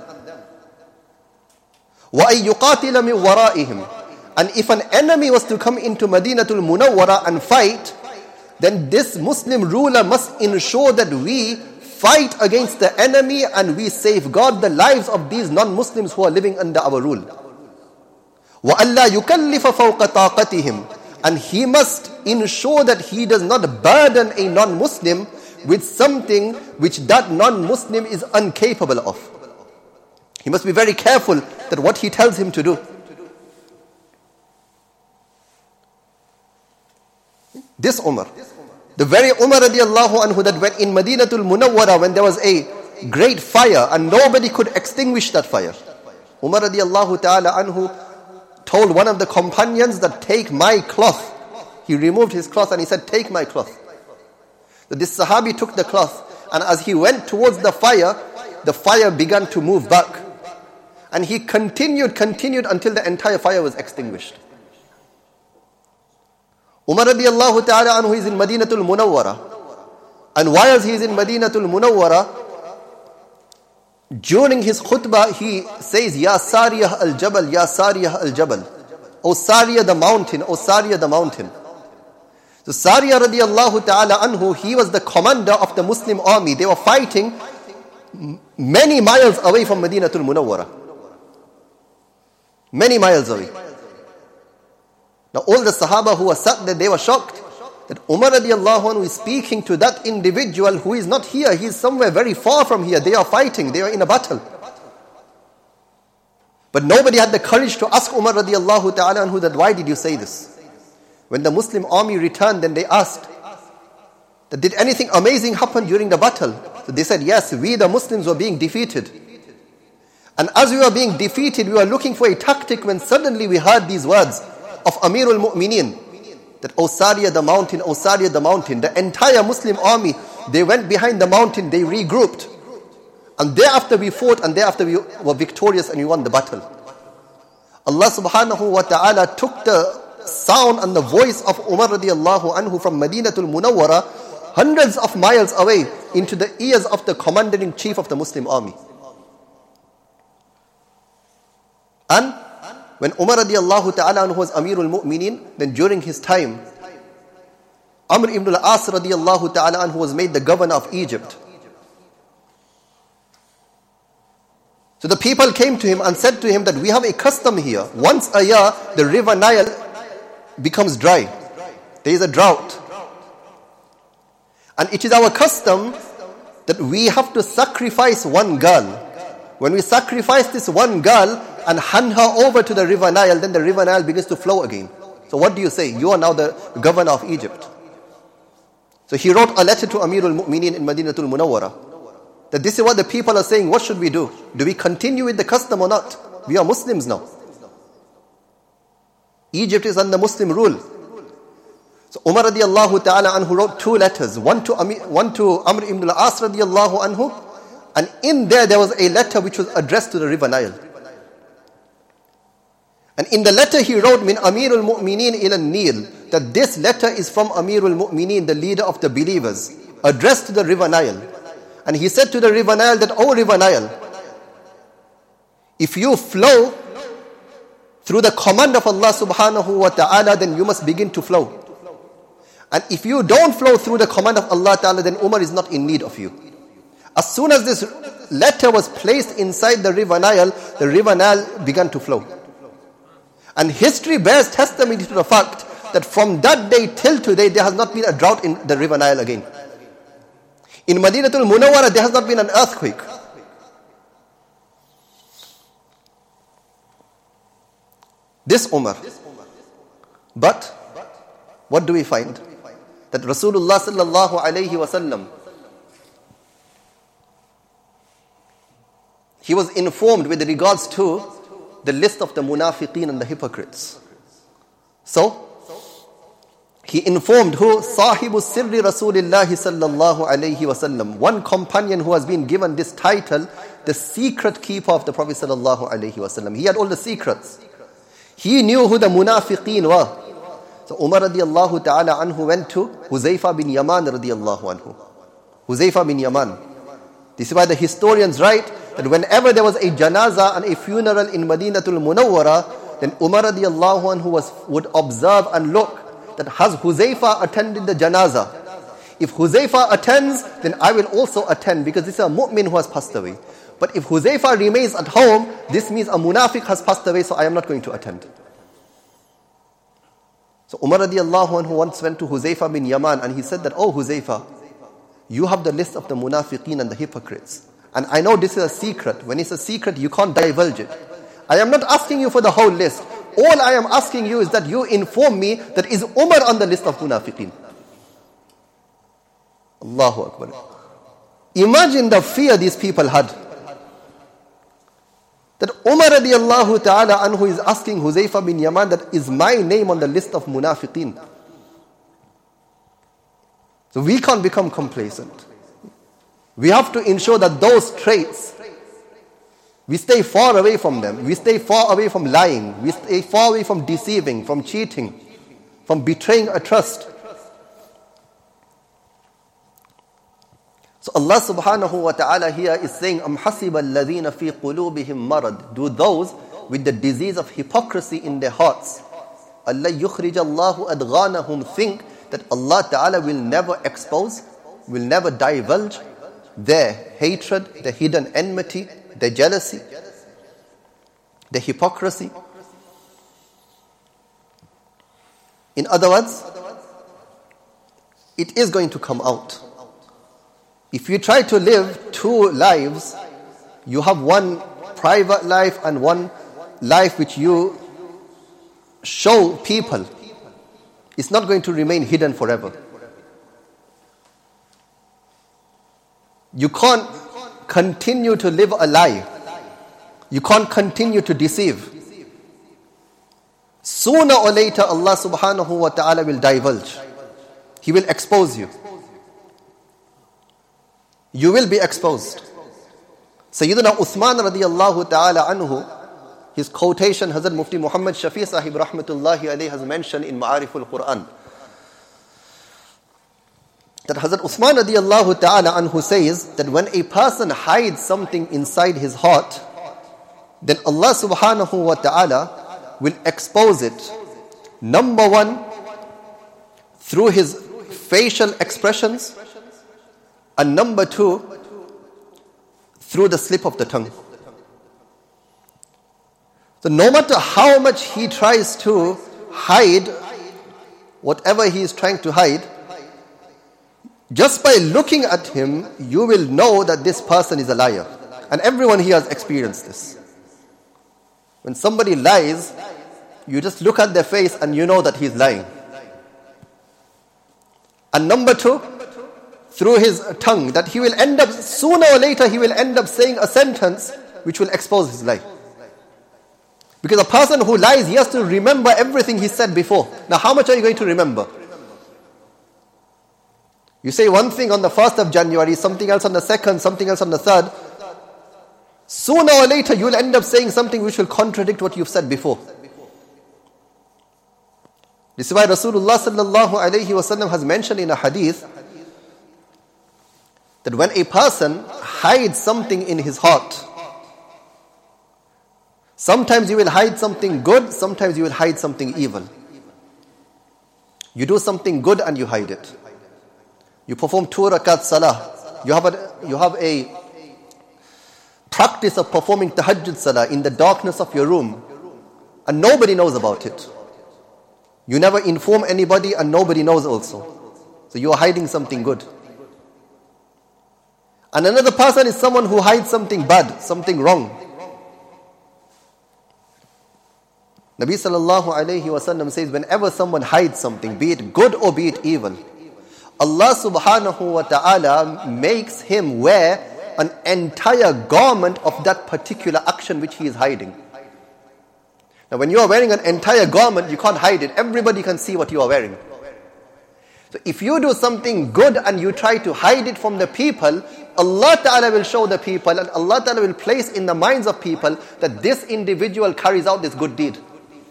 Wa ayyuqatila min wara'ihim, and if an enemy was to come into Madinatul Munawwara and fight, then this Muslim ruler must ensure that we fight against the enemy and we safeguard the lives of these non-Muslims who are living under our rule. وَأَلَّا يُكَلِّفَ فَوْقَ طَاقَتِهِمْ, and he must ensure that he does not burden a non-Muslim with something which that non-Muslim is incapable of. He must be very careful that what he tells him to do. This Umar, the very Umar radiallahu anhu that went in Madinatul Munawwara when there was a great fire and nobody could extinguish that fire, Umar radiallahu ta'ala anhu told one of the companions that take my cloth. He removed his cloth and he said, take my cloth. So this Sahabi took the cloth, and as he went towards the fire began to move back. And he continued until the entire fire was extinguished. Umar radiyallahu ta'ala anhu is in Madinatul Munawwara. And while he is in Madinatul Munawwara, during his khutbah, he says, Ya Sariyah al-Jabal, Ya Sariyah al-Jabal. O Sariyah the mountain, O Sariyah the mountain. So Sariyah radiyallahu ta'ala anhu, he was the commander of the Muslim army. They were fighting many miles away from Madinatul Munawwara. Many miles away. Now all the Sahaba who were sat there, they were shocked that Umar radiallahu anhu is speaking to that individual who is not here. He is somewhere very far from here. They are fighting. They are in a battle. But nobody had the courage to ask Umar radiallahu ta'ala anhu that why did you say this? When the Muslim army returned, then they asked that did anything amazing happen during the battle? So they said, yes, we the Muslims were being defeated. And as we were being defeated, we were looking for a tactic when suddenly we heard these words of Amirul Mu'mineen, that O Sariya the mountain, O Sariya the mountain. The entire Muslim army, they went behind the mountain, they regrouped. And thereafter we fought, and thereafter we were victorious and we won the battle. Allah subhanahu wa ta'ala took the sound and the voice of Umar radiallahu anhu from Madinatul Munawwara, hundreds of miles away, into the ears of the commander-in-chief of the Muslim army. And when Umar radiallahu ta'ala anhu was Amirul Mu'mineen, then during his time, Amr ibn al-As radiallahu ta'ala anhu was made the governor of Egypt. So the people came to him and said to him that we have a custom here. Once a year, the river Nile becomes dry. There is a drought. And it is our custom that we have to sacrifice one girl. When we sacrifice this one girl and hand her over to the river Nile, then the river Nile begins to flow again. So what do you say? You are now the governor of Egypt. So he wrote a letter to Amirul Mu'mineen in Madinatul Munawwara, that this is what the people are saying. What should we do? Do we continue with the custom or not? We are Muslims now. Egypt is under Muslim rule. So Umar radiallahu ta'ala anhu wrote two letters. One to Amr ibn al-As radiallahu anhu. And in there was a letter which was addressed to the river Nile. And in the letter he wrote, Min Amirul Mu'mineen ila Nil, that this letter is from Amirul Mu'mineen, the leader of the believers, addressed to the river Nile. And he said to the river Nile that, O river Nile, if you flow through the command of Allah subhanahu wa ta'ala, then you must begin to flow. And if you don't flow through the command of Allah ta'ala, then Umar is not in need of you. As soon as this letter was placed inside the river Nile began to flow. And history bears testimony to the fact that from that day till today, there has not been a drought in the river Nile again. In Madinatul Munawwara, there has not been an earthquake. This Umar. But what do we find? That Rasulullah sallallahu alayhi wasallam, he was informed with regards to the list of the munafiqeen and the hypocrites. So, he informed who? Sahibu Sirri Rasulillahi sallallahu alayhi wasallam, one companion who has been given this title, the secret keeper of the Prophet sallallahu alayhi wasallam. He had all the secrets. He knew who the munafiqeen were. So Umar radiallahu ta'ala anhu went to Huzaifa bin Yaman radiallahu anhu. Huzaifa bin Yaman. This is why the historians write that whenever there was a janazah and a funeral in Madinatul Munawwara, then Umar radiallahu anhu would observe and look that has Huzaifa attended the janazah. If Huzaifa attends, then I will also attend, because this is a mu'min who has passed away. But if Huzaifa remains at home, this means a munafiq has passed away, so I am not going to attend. So Umar radiallahu anhu once went to Huzaifa bin Yaman and he said that, oh Huzaifa, you have the list of the munafiqeen and the hypocrites. And I know this is a secret. When it's a secret, you can't divulge it. I am not asking you for the whole list. All I am asking you is that you inform me that is Umar on the list of munafiqeen. Allahu Akbar. Imagine the fear these people had. That Umar radiallahu ta'ala anhu is asking Huzaifa bin Yaman that is my name on the list of munafiqeen. So we can't become complacent. We have to ensure that those traits, we stay far away from them. We stay far away from lying. We stay far away from deceiving, from cheating, from betraying a trust. So Allah subhanahu wa ta'ala here is saying, Am hasiba alladhina fi qulubihim marad. Do those with the disease of hypocrisy in their hearts, Allah yukhrij Allahu adghanahum, think that Allah ta'ala will never expose, will never divulge their hatred, their hidden enmity, their jealousy, their hypocrisy. In other words, it is going to come out. If you try to live two lives, you have one private life and one life which you show people. It's not going to remain hidden forever. You can't continue to live a lie. You can't continue to deceive. Sooner or later, Allah subhanahu wa ta'ala will divulge. He will expose you. You will be exposed. Sayyidina Uthman radiyallahu ta'ala anhu, his quotation, Hazrat Mufti Muhammad Shafi Sahib rahmatullahi alayhi has mentioned in Ma'ariful Quran. That Hazrat Uthman radiyallahu ta'ala anhu says that when a person hides something inside his heart, then Allah subhanahu wa ta'ala will expose it. Number one, through his facial expressions, and number two, through the slip of the tongue. So no matter how much he tries to hide whatever he is trying to hide, just by looking at him, you will know that this person is a liar. And everyone here has experienced this. When somebody lies, you just look at their face and you know that he's lying. And number two, through his tongue, that he will end up, sooner or later, he will end up saying a sentence which will expose his lie. Because a person who lies, he has to remember everything he said before. Now, how much are you going to remember? You say one thing on the 1st of January, something else on the 2nd, something else on the 3rd. Sooner or later, you will end up saying something which will contradict what you've said before. This is why Rasulullah sallallahu alayhi wasallam has mentioned in a hadith that when a person hides something in his heart, sometimes you will hide something good, sometimes you will hide something evil. You do something good and you hide it. You perform 2 rakat salah. You have a practice of performing tahajjud salah in the darkness of your room, and nobody knows about it. You never inform anybody and nobody knows also. So you are hiding something good. And another person is someone who hides something bad, something wrong. Nabi sallallahu alayhi wasallam says, whenever someone hides something, be it good or be it evil, Allah subhanahu wa ta'ala makes him wear an entire garment of that particular action which he is hiding. Now when you are wearing an entire garment, you can't hide it. Everybody can see what you are wearing. So if you do something good and you try to hide it from the people, Allah Ta'ala will show the people and Allah Ta'ala will place in the minds of people that this individual carries out this good deed.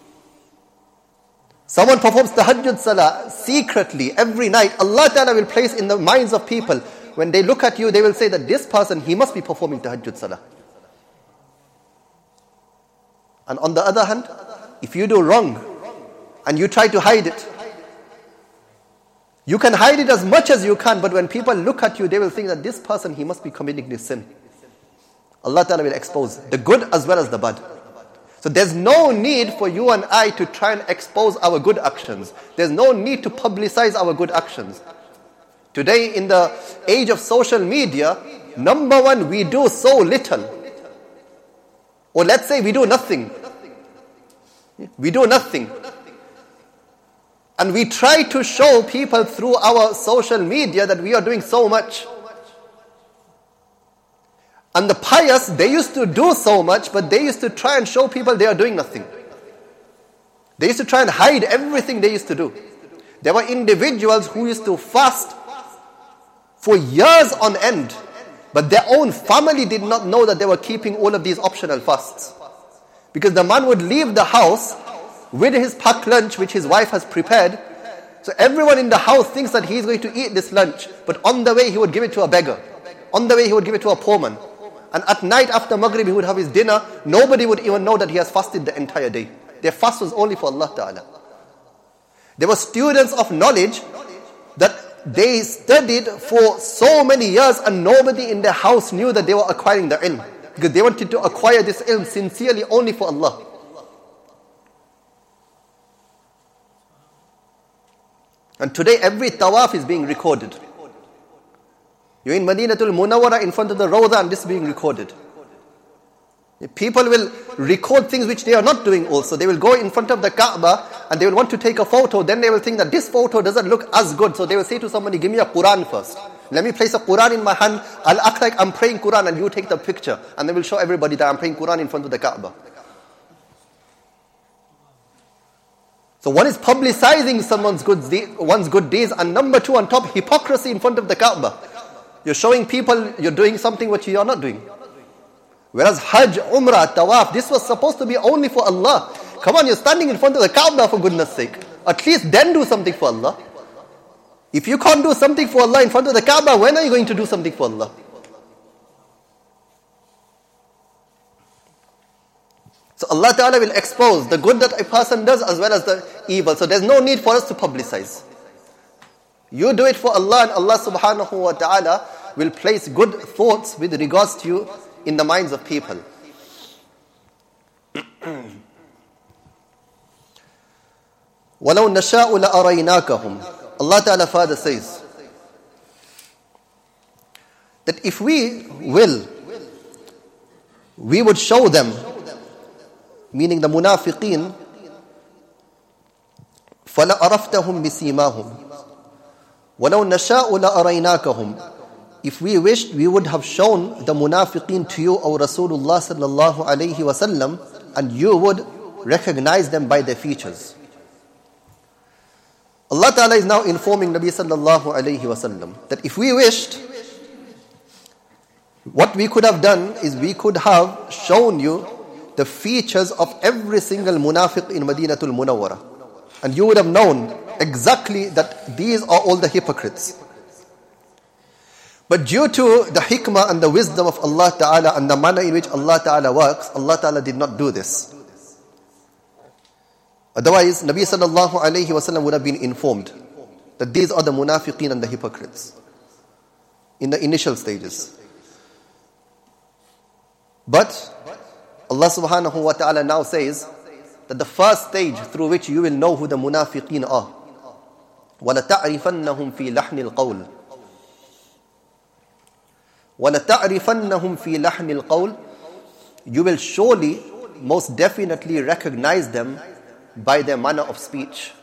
Someone performs tahajjud salah secretly every night, Allah Ta'ala will place in the minds of people, when they look at you, they will say that this person, he must be performing tahajjud salah. And on the other hand, if you do wrong and you try to hide it, you can hide it as much as you can, but when people look at you, they will think that this person, he must be committing this sin. Allah Ta'ala will expose the good as well as the bad. So there's no need for you and I to try and expose our good actions. There's no need to publicize our good actions. Today, in the age of social media, number one, we do so little. Or let's say we do nothing. We do nothing. And we try to show people through our social media that we are doing so much. And the pious, they used to do so much, but they used to try and show people they are doing nothing. They used to try and hide everything they used to do. There were individuals who used to fast for years on end, but their own family did not know that they were keeping all of these optional fasts. Because the man would leave the house with his packed lunch which his wife has prepared. So everyone in the house thinks that he is going to eat this lunch, but on the way he would give it to a beggar. On the way he would give it to a poor man. And at night after Maghrib he would have his dinner. Nobody would even know that he has fasted the entire day. Their fast was only for Allah Ta'ala. There were students of knowledge that they studied for so many years and nobody in their house knew that they were acquiring the ilm. Because they wanted to acquire this ilm sincerely only for Allah. And today every tawaf is being recorded. You're in Madinatul Munawwara in front of the Rawda and this is being recorded. People will record things which they are not doing also. They will go in front of the Kaaba and they will want to take a photo. Then they will think that this photo doesn't look as good. So they will say to somebody, give me a Quran first. Let me place a Quran in my hand. I'll act like I'm praying Quran and you take the picture. And they will show everybody that I'm praying Quran in front of the Kaaba. So one is publicizing someone's one's good deeds. And number two, on top, hypocrisy in front of the Kaaba. You're showing people you're doing something which you are not doing. Whereas Hajj, Umrah, Tawaf, this was supposed to be only for Allah. Come on, you're standing in front of the Kaaba for goodness sake. At least then do something for Allah. If you can't do something for Allah in front of the Kaaba, when are you going to do something for Allah? So Allah Ta'ala will expose the good that a person does as well as the evil. So there's no need for us to publicize. You do it for Allah and Allah Subhanahu wa Ta'ala will place good thoughts with regards to you in the minds of people. وَلَوْ نَشَاءُ لَأَرَيْنَاكَهُمْ Allah Ta'ala Father says that if we will, we would show them, meaning the munafiqeen, فَلَأَرَفْتَهُمْ بِسِيمَاهُمْ وَلَوْ نَشَاءُ لَأَرَيْنَاكَهُمْ If we wished, we would have shown the munafiqeen to you, O Rasulullah sallallahu alayhi wasallam, and you would recognize them by their features. Allah Ta'ala is now informing Nabi sallallahu alayhi wasallam that if we wished, what we could have done is we could have shown you the features of every single munafiq in Madinatul Munawwara. And you would have known exactly that these are all the hypocrites. But due to the hikmah and the wisdom of Allah Ta'ala and the manner in which Allah Ta'ala works, Allah Ta'ala did not do this. Otherwise, Nabi sallallahu alayhi wasallam would have been informed that these are the munafiqeen and the hypocrites in the initial stages. But Allah subhanahu wa ta'ala now says that the first stage through which you will know who the munafiqeen are, وَلَتَعْرِفَنَّهُمْ فِي لَحْنِ الْقَوْلِ وَلَتَعْرِفَنَّهُمْ فِي لَحْنِ الْقَوْلِ You will surely, most definitely recognize them by their manner of speech.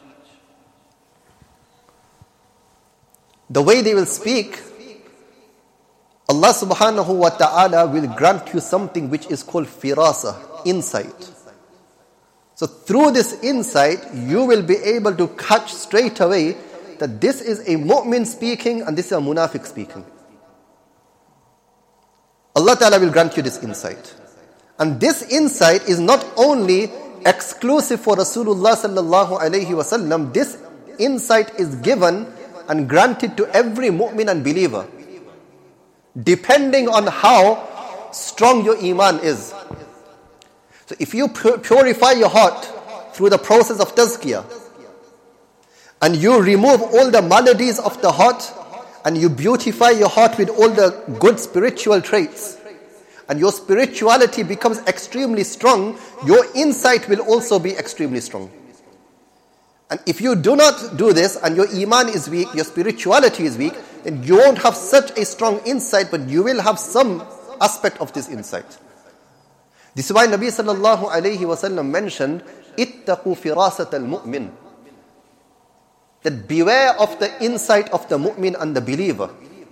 The way they will speak, Allah subhanahu wa ta'ala will grant you something which is called firasa, insight. So through this insight, you will be able to catch straight away that this is a mu'min speaking and this is a munafiq speaking. Allah Ta'ala will grant you this insight. And this insight is not only exclusive for Rasulullah sallallahu alayhi wasallam. This insight is given and granted to every mu'min and believer, depending on how strong your iman is. So if you purify your heart through the process of tazkiyah, and you remove all the maladies of the heart, and you beautify your heart with all the good spiritual traits, and your spirituality becomes extremely strong, your insight will also be extremely strong. And if you do not do this, and your iman is weak, your spirituality is weak, then you won't have such a strong insight, but you will have some aspect of this insight. This is why Nabi sallallahu alayhi wasallam mentioned, ittaqu firasat al-mu'min, that beware of the insight of the mu'min and the believer.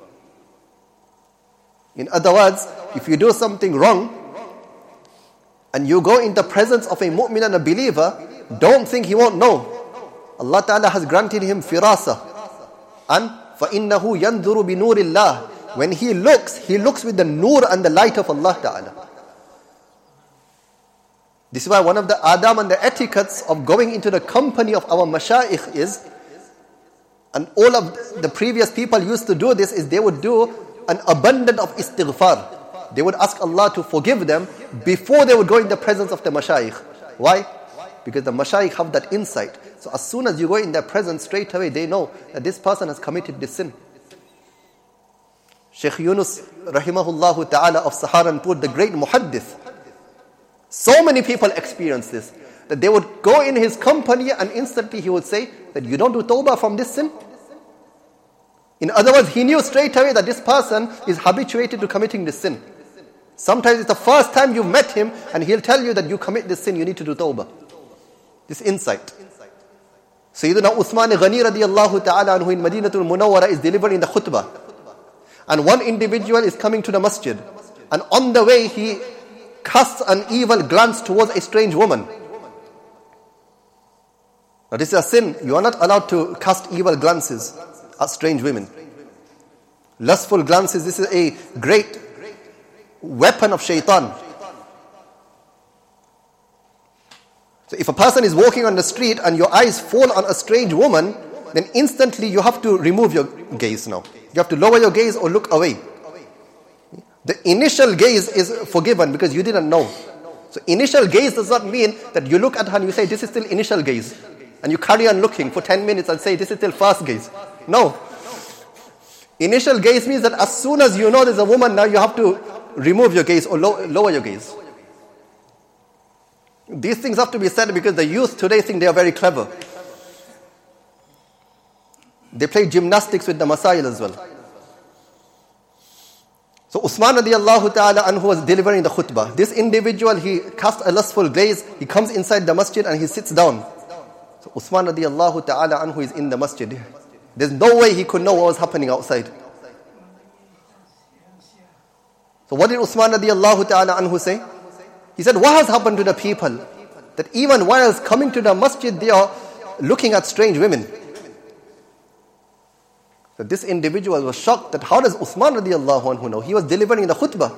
In other words, if you do something wrong, and you go in the presence of a mu'min and a believer, don't think he won't know. Allah Ta'ala has granted him firasa. And فَإِنَّهُ يَنْظُرُ بِنُورِ اللَّهِ When he looks with the nur and the light of Allah Ta'ala. This is why one of the adab and the etiquettes of going into the company of our mashayikh is, and all of the previous people used to do this, is they would do an abundance of istighfar. They would ask Allah to forgive them before they would go in the presence of the mashayikh. Why? Because the mashayikh have that insight. So as soon as you go in their presence, straight away they know that this person has committed this sin. Shaykh Yunus rahimahullah ta'ala of Saharanpur, the great muhaddith, so many people experience this. that they would go in his company and instantly he would say that you don't do tawbah from this sin? In other words, he knew straight away that this person is habituated to committing this sin. Sometimes it's the first time you've met him and he'll tell you that you commit this sin, you need to do tawbah. This insight. Sayyidina Uthman Ghani radiyallahu ta'ala anhu in Madinatul Munawwara is delivering the khutbah. And one individual is coming to the masjid. And on the way he casts an evil glance towards a strange woman. Now this is a sin. You are not allowed to cast evil glances at strange women. Lustful glances, this is a great weapon of shaitan. So if a person is walking on the street and your eyes fall on a strange woman, then instantly you have to remove your gaze now. You have to lower your gaze or look away. The initial gaze is forgiven because you didn't know. So initial gaze does not mean that you look at her and you say, this is still initial gaze. And you carry on looking for 10 minutes and say, this is still first gaze. No. Initial gaze means that as soon as you know there's a woman, now you have to remove your gaze or lower your gaze. These things have to be said because the youth today think they are very clever. They play gymnastics with the masail as well. So Usman radiallahu ta'ala anhu was delivering the khutbah. This individual, he casts a lustful gaze, he comes inside the masjid and he sits down. So Usman radiallahu ta'ala anhu is in the masjid. There's no way he could know what was happening outside. So what did Usman radiallahu ta'ala anhu say? He said, what has happened to the people? That even whilst coming to the masjid, they are looking at strange women. So this individual was shocked that how does Usman radiallahu anhu know? He was delivering the khutbah.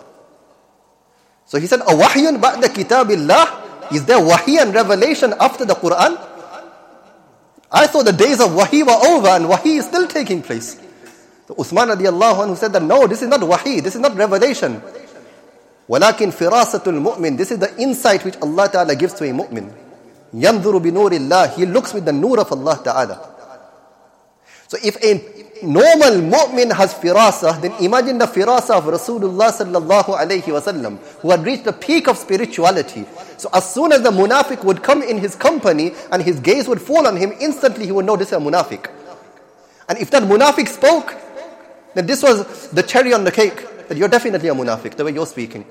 So he said, "Awahyun ba'da kitabillah?" Is there wahy and revelation after the Quran? I thought the days of wahy were over and wahy is still taking place. So Usman radiallahu anhu said that no, this is not wahy, this is not revelation. وَلَكِنْ فِرَاسَةُ الْمُؤْمِنِ. This is the insight which Allah Ta'ala gives to a mu'min. يَنْظُرُ بِنُورِ اللَّهِ. He looks with the nur of Allah Ta'ala. So if a normal mu'min has firasa, then imagine the firasa of Rasulullah sallallahu alayhi wasallam, who had reached the peak of spirituality. So as soon as the munafiq would come in his company and his gaze would fall on him, instantly he would know this is a munafiq. And if that munafiq spoke, then this was the cherry on the cake, that you're definitely a munafiq, the way you're speaking.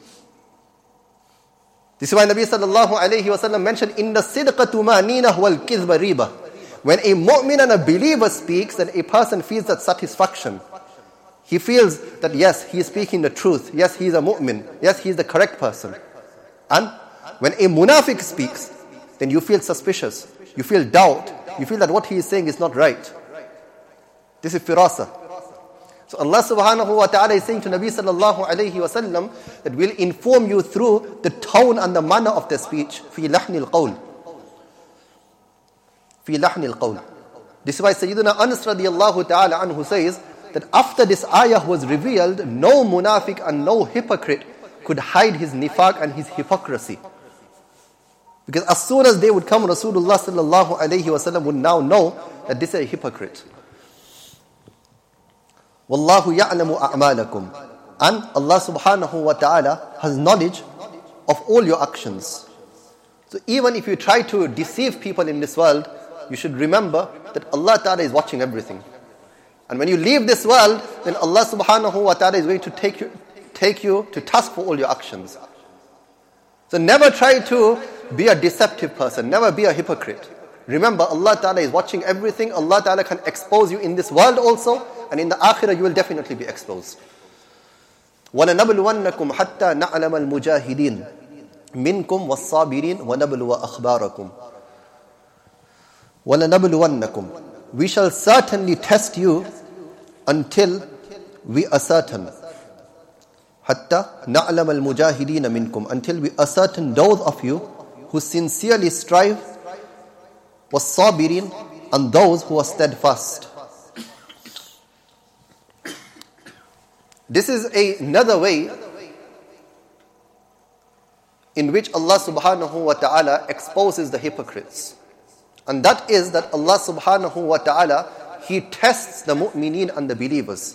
This is why Nabi sallallahu alayhi wasallam mentioned, "Inna sidqatu manina wal kizba riba." When a mu'min and a believer speaks, then a person feels that satisfaction. He feels that yes, he is speaking the truth. Yes, he is a mu'min. Yes, he is the correct person. And when a munafiq speaks, then you feel suspicious. You feel doubt. You feel that what he is saying is not right. This is firasa. So Allah subhanahu wa ta'ala is saying to Nabi sallallahu alayhi wa sallam that we'll inform you through the tone and the manner of their speech. Fi lahnil qawl. Fi lahnil qawl. This is why Sayyidina Anas radiyallahu ta'ala anhu says that after this ayah was revealed, no munafiq and no hypocrite could hide his nifaq and his hypocrisy. Because as soon as they would come, Rasulullah sallallahu alayhi wa sallam would now know that this is a hypocrite. Wallahu ya'lamu a'malakum. And Allah subhanahu wa ta'ala has knowledge of all your actions. So even if you try to deceive people in this world, you should remember that Allah ta'ala is watching everything. And when you leave this world, then Allah subhanahu wa ta'ala is going to take you to task for all your actions. So never try to be a deceptive person. Never be a hypocrite. Remember, Allah ta'ala is watching everything. Allah ta'ala can expose you in this world also. And in the akhirah, you will definitely be exposed. وَلَنَبْلُوَنَّكُمْ حَتَّى نَعْلَمَ الْمُجَاهِدِينَ مِنْكُمْ وَالصَّابِرِينَ وَنَبْلُوَ أَخْبَارَكُمْ. وَلَنَبْلُوَنَّكُمْ. We shall certainly test you until we ascertain. حَتَّى نَعْلَمَ الْمُجَاهِدِينَ مِنْكُمْ. Until we ascertain those of you who sincerely strive, وَالصَّابِرِينَ, and those who are steadfast. This is another way in which Allah subhanahu wa ta'ala exposes the hypocrites. And that is that Allah subhanahu wa ta'ala, He tests the mu'mineen and the believers.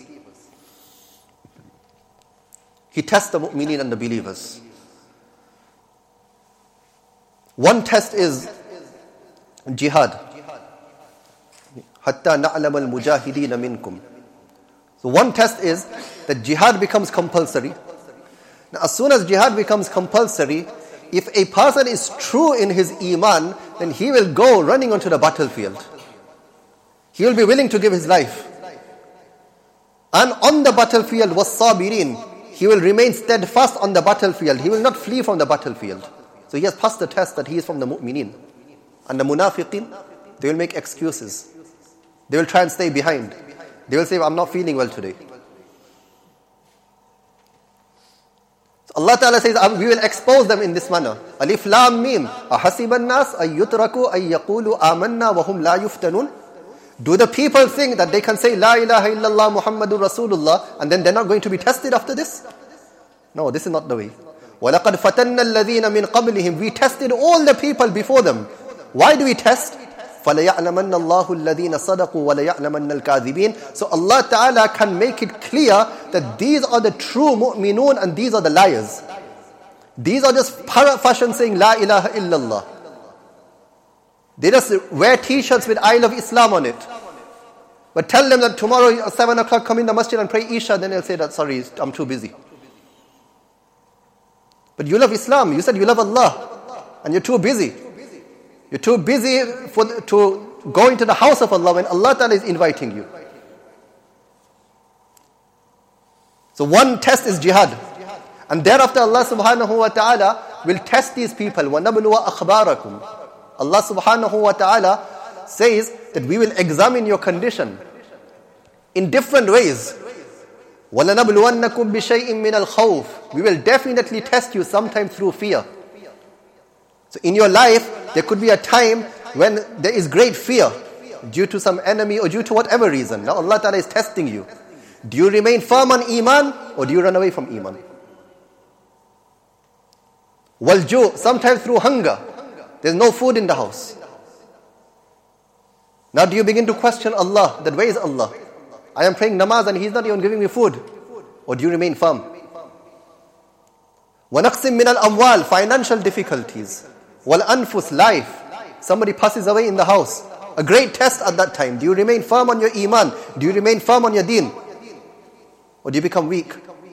He tests the mu'mineen and the believers. One test is jihad. حَتَّى نَعْلَمَ الْمُجَاهِدِينَ مِنْكُمْ. So one test is that jihad becomes compulsory. Now, as soon as jihad becomes compulsory, if a person is true in his iman, then he will go running onto the battlefield. He will be willing to give his life. And on the battlefield was sabirin. He will remain steadfast on the battlefield. He will not flee from the battlefield. So he has passed the test that he is from the mu'mineen. And the munafiqeen, they will make excuses. They will try and stay behind. They will say, I'm not feeling well today. So Allah Ta'ala says, we will expose them in this manner. Alif Lam Mim. Ahasiban nas ay yutraku ay yaqulu amanna wa hum la yuftanun. Do the people think that they can say La ilaha illallah Muhammadur Rasulullah and then they're not going to be tested after this? No, this is not the way. وَلَقَدْ فَتَنَّ الَّذِينَ مِنْ قَبْلِهِمْ. We tested all the people before them. Why do we test? فَلَيَعْلَمَنَّ اللَّهُ الَّذِينَ صَدَقُوا وَلَيَعْلَمَنَّ الْكَاذِبِينَ. So Allah Ta'ala can make it clear that these are the true mu'minun and these are the liars. These are just parrot fashion saying La ilaha illallah. They just wear t-shirts with I love Islam on it. But tell them that tomorrow at 7 o'clock come in the masjid and pray Isha, then they'll say that, sorry, I'm too busy. But you love Islam, you said you love Allah, and you're too busy. You're too busy to go into the house of Allah when Allah Ta'ala is inviting you. So one test is jihad. And thereafter Allah Subhanahu wa Ta'ala will test these people. وَنَبْلُوَ أَخْبَارَكُمْ. Allah Subhanahu wa Ta'ala says that we will examine your condition in different ways. وَلَنَبْلُوَنَّكُمْ بِشَيْءٍ مِّنَ الْخَوْفِ. We will definitely test you sometime through fear. So in your life, there could be a time when there is great fear due to some enemy or due to whatever reason. Now Allah Ta'ala is testing you. Do you remain firm on iman or do you run away from iman? Walju, sometimes through hunger. There's no food in the house. Now do you begin to question Allah, that where is Allah? I am praying namaz and He's not even giving me food. Or do you remain firm? وَنَقْسِم مِّنَ الْأَمْوَالِ. Financial difficulties. وَالْأَنفُسِ. Life. Somebody passes away in the house. A great test at that time. Do you remain firm on your iman? Do you remain firm on your deen? Or do you become weak?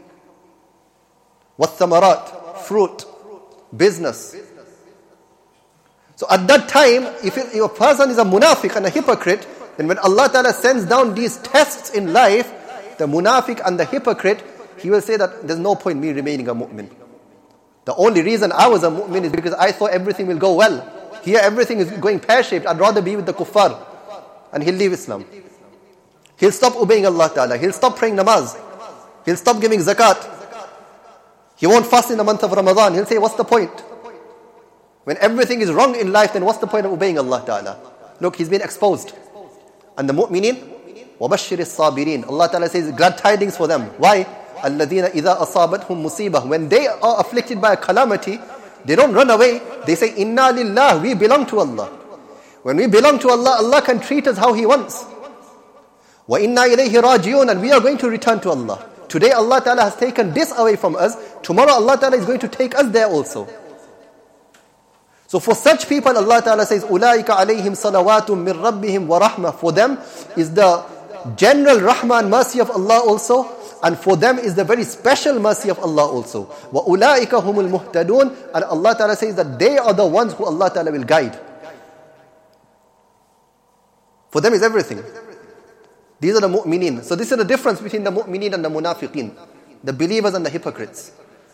وَالثَّمَرَاتِ. Fruit. Business. So at that time, if a person is a munafiq and a hypocrite, then when Allah Ta'ala sends down these tests in life, the munafiq and the hypocrite, he will say that there's no point me remaining a mu'min. The only reason I was a mu'min is because I thought everything will go well. Here everything is going pear-shaped. I'd rather be with the kuffar. And he'll leave Islam. He'll stop obeying Allah Ta'ala. He'll stop praying namaz. He'll stop giving zakat. He won't fast in the month of Ramadan. He'll say, what's the point? When everything is wrong in life, then what's the point of obeying Allah Ta'ala? Look, he's been exposed. And the mu'minin, وَبَشِّرِ الصَّابِرِينَ. Allah Ta'ala says, glad tidings for them. Why? الَّذِينَ إِذَا أَصَابَتْهُمْ مُصِيبَةٌ. When they are afflicted by a calamity, they don't run away. They say, Inna lillah, we belong to Allah. When we belong to Allah, Allah can treat us how He wants. وَإِنَّا إِلَيْهِ رَاجِعُونَ. And we are going to return to Allah. Today Allah Ta'ala has taken this away from us. Tomorrow Allah Ta'ala is going to take us there also. So for such people, Allah Ta'ala says, أُولَٰئِكَ عَلَيْهِمْ صَلَوَاتٌ مِّن رَبِّهِمْ وَرَحْمَةٌ. For them is the general rahmah and mercy of Allah also. And for them is the very special mercy of Allah also. وَأُولَٰئِكَ هُمُ الْمُهْتَدُونَ. And Allah Ta'ala says that they are the ones who Allah Ta'ala will guide. For them is everything. These are the mu'mineen. So this is the difference between the mu'mineen and the munafiqeen. The believers and the hypocrites.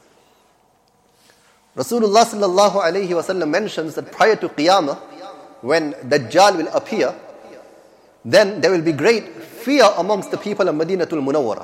Rasulullah sallallahu alayhi wa sallam mentions that prior to Qiyamah, when Dajjal will appear, then there will be great fear amongst the people of Madinatul Munawwara.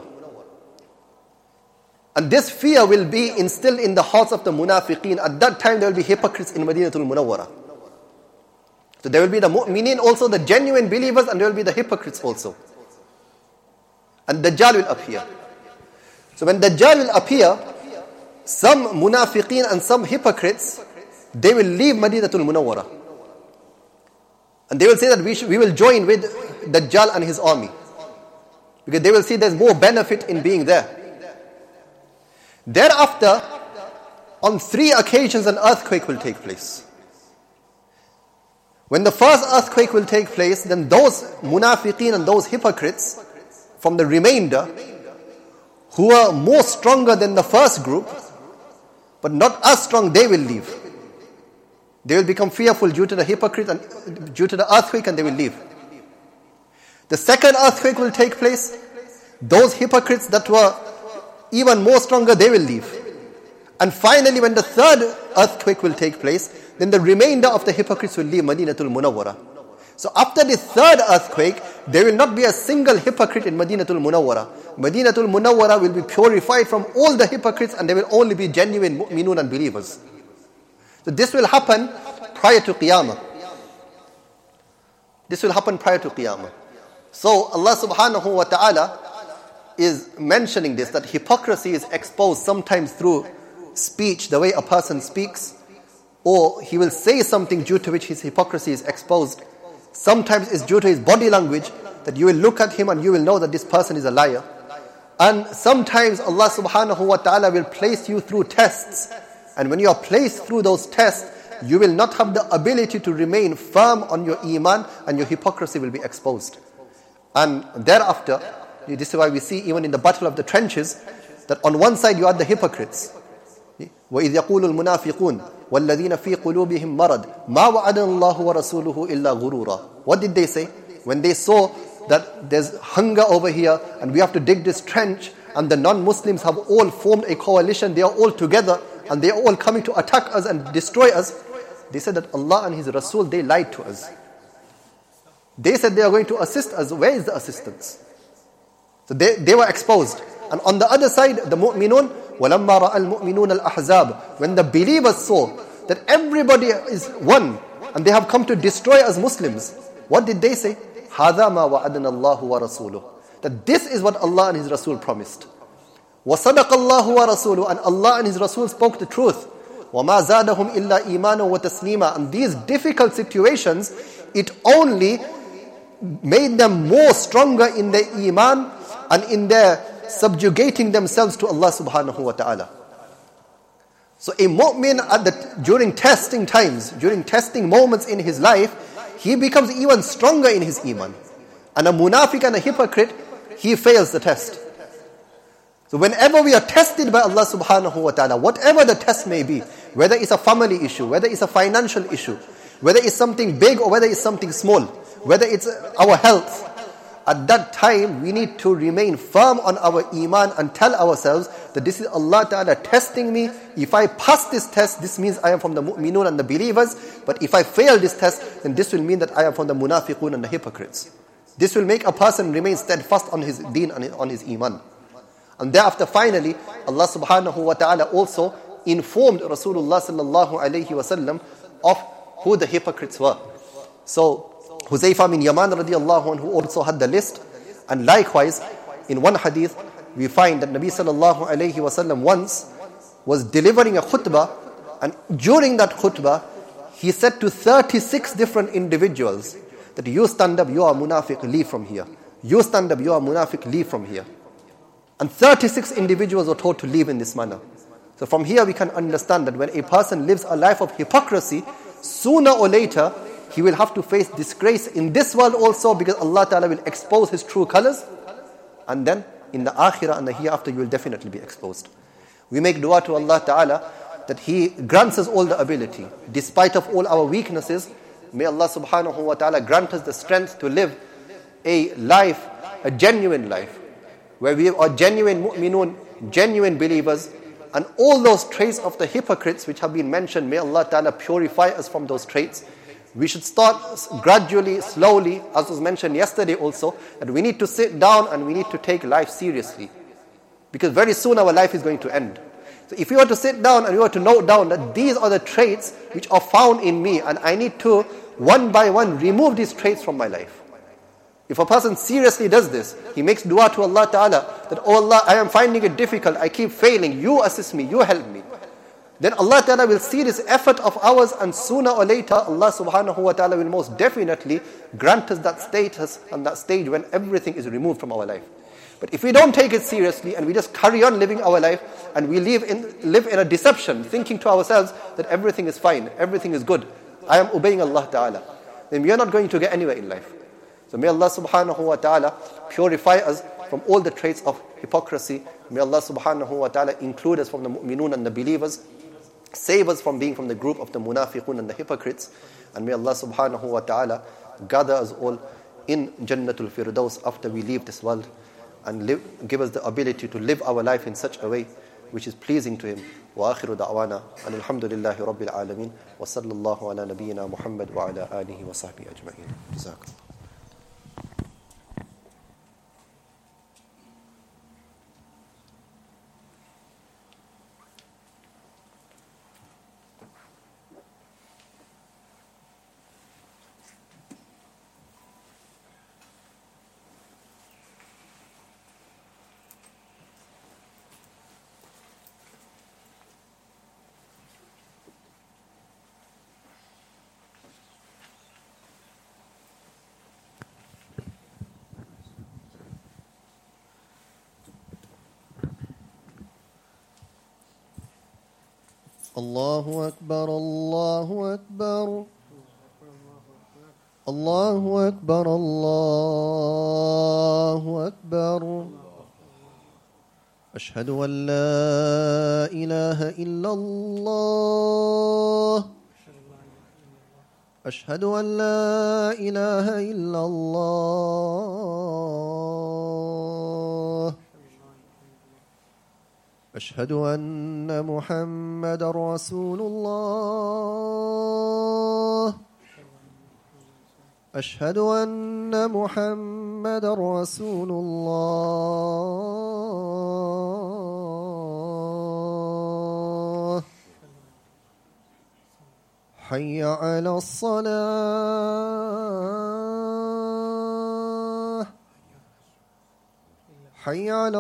And this fear will be instilled in the hearts of the munafiqeen. At that time there will be hypocrites in Madinatul Munawwara. So there will be the mu'mineen also, the genuine believers, and there will be the hypocrites also. And Dajjal will appear. So when Dajjal will appear, some munafiqeen and some hypocrites, they will leave Madinatul Munawwara. And they will say that we will join with Dajjal and his army. Because they will see there's more benefit in being there. Thereafter, on 3 occasions an earthquake will take place. When the first earthquake will take place, then those munafiqeen and those hypocrites from the remainder who are more stronger than the first group, but not as strong, they will leave. They will become fearful due to the hypocrite and due to the earthquake, and they will leave. The second earthquake will take place. Those hypocrites that were even more stronger, they will leave. And finally, when the third earthquake will take place, then the remainder of the hypocrites will leave Madinatul Munawwara. So after the third earthquake, there will not be a single hypocrite in Madinatul Munawwara. Madinatul Munawwara will be purified from all the hypocrites, and there will only be genuine mu'minun and believers. So this will happen prior to Qiyamah. This will happen prior to Qiyamah. So Allah subhanahu wa ta'ala is mentioning this, that hypocrisy is exposed sometimes through speech, the way a person speaks, or he will say something due to which his hypocrisy is exposed. Sometimes it's due to his body language, that you will look at him and you will know that this person is a liar. And sometimes Allah subhanahu wa ta'ala will place you through tests. And when you are placed through those tests, you will not have the ability to remain firm on your iman, and your hypocrisy will be exposed. And thereafter, this is why we see even in the battle of the trenches, that on one side you are the hypocrites. وَإِذْ يَقُولُ الْمُنَافِقُونَ وَالَّذِينَ فِي قُلُوبِهِمْ مَرَضٌ مَا وَعَدَنَا اللَّهُ وَرَسُولُهُ إِلَّا غُرُورًا. What did they say? When they saw that there's hunger over here and we have to dig this trench, and the non-Muslims have all formed a coalition, they are all together and they are all coming to attack us and destroy us, they said that Allah and His Rasul, they lied to us. They said they are going to assist us. Where is the assistance? So they were exposed. And on the other side, the mu'minun, وَلَمَّا رَأَى الْمُؤْمِنُونَ الْأَحْزَابِ, when the believers saw that everybody is one and they have come to destroy us Muslims, what did they say? هَذَا مَا وَعَدَنَا اللَّهُ وَرَسُولُهُ, that this is what Allah and His Rasul promised. وَصَدَقَ اللَّهُ وَرَسُولُهُ, and Allah and His Rasul spoke the truth. وَمَا زَادَهُمْ إِلَّا إِيمَانًا وَتَسْلِيمًا. And these difficult situations, it only made them more stronger in their iman and in their subjugating themselves to Allah subhanahu wa ta'ala. So a mu'min during testing times, during testing moments in his life, he becomes even stronger in his iman. And a munafiq and a hypocrite, he fails the test. So whenever we are tested by Allah subhanahu wa ta'ala, whatever the test may be, whether it's a family issue, whether it's a financial issue, whether it's something big or whether it's something small, whether it's our health, at that time we need to remain firm on our iman and tell ourselves that this is Allah Ta'ala testing me. If I pass this test, this means I am from the mu'minun and the believers. But if I fail this test, then this will mean that I am from the munafiqun and the hypocrites. This will make a person remain steadfast on his deen and on his iman. And thereafter finally, Allah subhanahu wa ta'ala also informed Rasulullah sallallahu alayhi wa sallam of who the hypocrites were. So Huzaifa bin Yaman radiallahu anhu also had the list. And likewise, in one hadith, we find that Nabi sallallahu alayhi wa sallam once was delivering a khutbah, and during that khutbah, he said to 36 different individuals that you stand up, you are munafiq, leave from here. You stand up, you are munafiq, leave from here. And 36 individuals were told to leave in this manner. So from here we can understand that when a person lives a life of hypocrisy, sooner or later, he will have to face disgrace in this world also, because Allah Ta'ala will expose his true colors. And then in the akhirah and the hereafter, you will definitely be exposed. We make dua to Allah Ta'ala that He grants us all the ability. Despite of all our weaknesses, may Allah Subhanahu wa Ta'ala grant us the strength to live a life, a genuine life, where we are genuine mu'minun, genuine believers, and all those traits of the hypocrites which have been mentioned, may Allah Ta'ala purify us from those traits. We should start gradually, slowly, as was mentioned yesterday also, that we need to sit down and we need to take life seriously. Because very soon our life is going to end. So if you were to sit down and you were to note down that these are the traits which are found in me, and I need to, one by one, remove these traits from my life. If a person seriously does this, he makes dua to Allah Ta'ala, that, oh Allah, I am finding it difficult, I keep failing, you assist me, you help me. Then Allah Ta'ala will see this effort of ours, and sooner or later Allah Subhanahu wa Ta'ala will most definitely grant us that status and that stage when everything is removed from our life. But if we don't take it seriously and we just carry on living our life and we live in a deception, thinking to ourselves that everything is fine, everything is good, I am obeying Allah Ta'ala, then we are not going to get anywhere in life. So may Allah subhanahu wa ta'ala purify us from all the traits of hypocrisy. May Allah subhanahu wa ta'ala include us from the mu'minun and the believers. Save us from being from the group of the munafiqun and the hypocrites. And may Allah subhanahu wa ta'ala gather us all in Jannatul Firdaus after we leave this world. And give us the ability to live our life in such a way which is pleasing to Him. وآخر دعوانا أن الحمد لله رب العالمين وصلى الله على نبينا محمد وعلى آله وصحبه أجمعين. جزاكم. الله أكبر الله أكبر الله أكبر الله أكبر أشهد أن لا إله إلا الله أشهد أن لا إله إلا الله أشهد أن محمدًا رسول الله أشهد أن محمدًا رسول الله حي على الصلاة حي على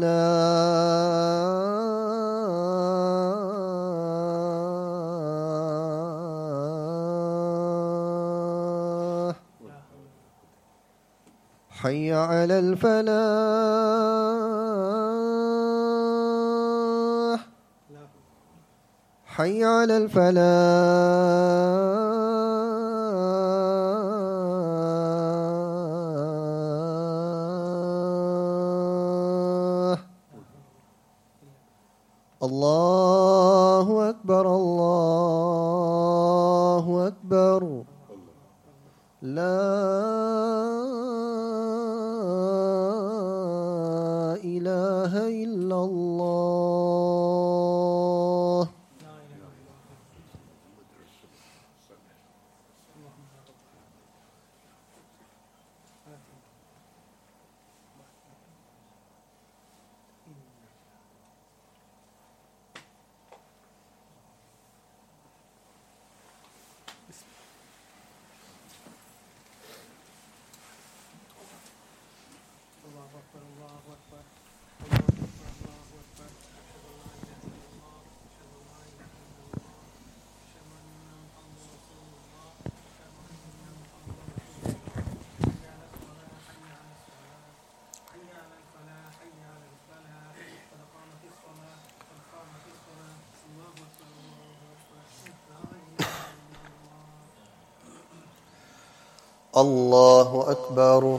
الصلاة حي على الفلاح حي على الفلاح الله أكبر الله أكبر لا إله إلا الله الله أكبر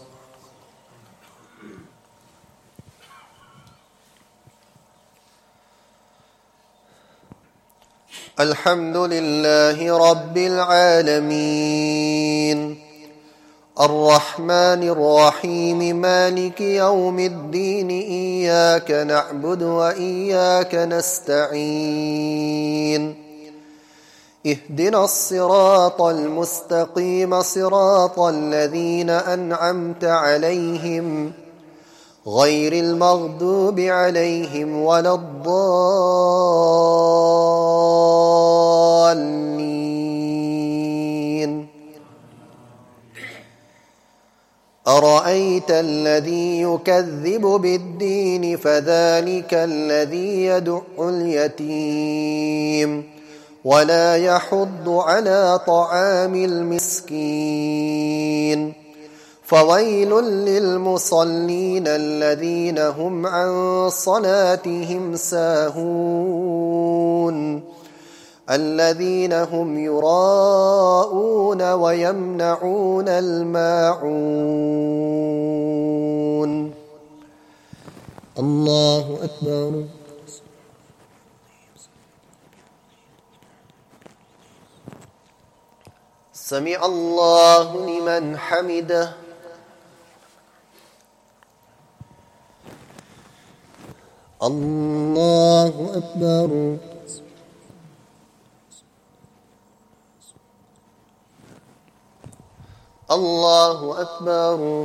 الحمد لله رب العالمين الرحمن الرحيم مالك يوم الدين إياك نعبد وإياك نستعين اهدنا الصراط المستقيم صراط الذين أنعمت عليهم غير المغضوب عليهم ولا الضالين أرأيت الذي يكذب بالدين فذلك الذي يدع اليتيم ولا يحض على طعام المسكين فويل للمصلين الذين هم عن صلاتهم ساهون الذين هم يراءون ويمنعون الماعون الله أكبر سمع الله لمن حمده الله أكبر الله أكبر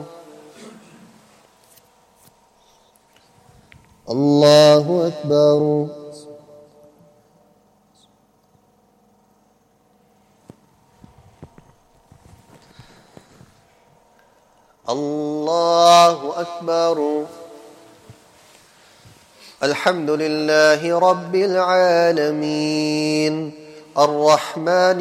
الله أكبر الله أكبر الحمد لله رب العالمين الرحمن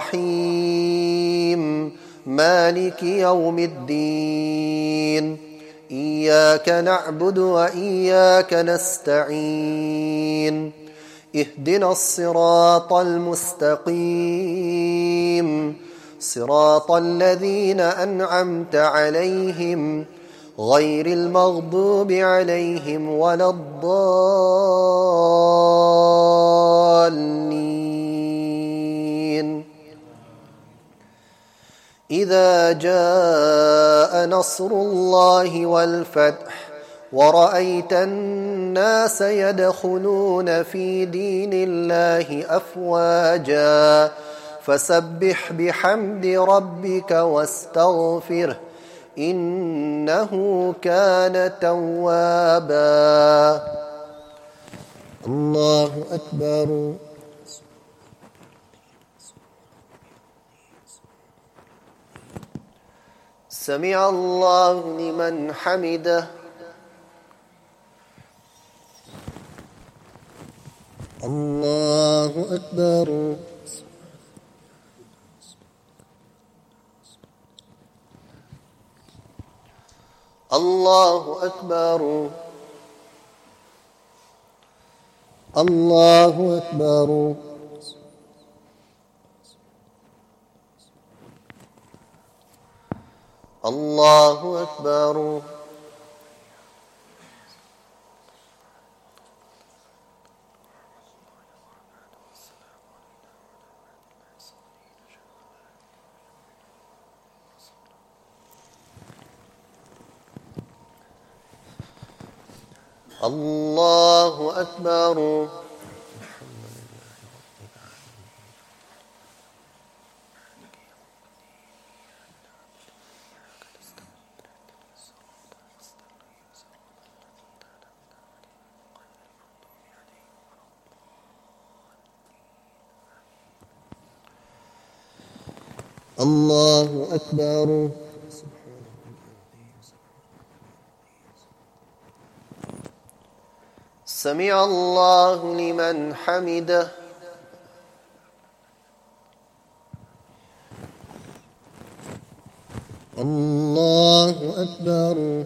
الرحيم مالك يوم الدين إياك نعبد وإياك نستعين اهدنا الصراط المستقيم صراط الذين أنعمت عليهم غير المغضوب عليهم ولا الضالين إذا جاء نصر الله والفتح ورأيت الناس يدخلون في دين الله أفواجا فسبح بحمد ربك واستغفره إنه كان توابا الله أكبر سمع الله لمن حمده الله أكبر الله أكبر الله أكبر الله أكبر الله أكبر الله أكبر سمع الله لمن حمده الله أكبر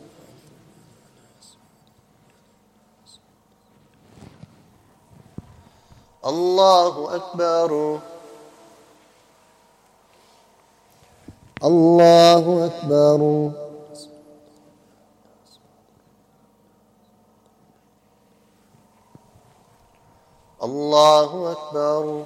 الله أكبر الله أكبر الله أكبر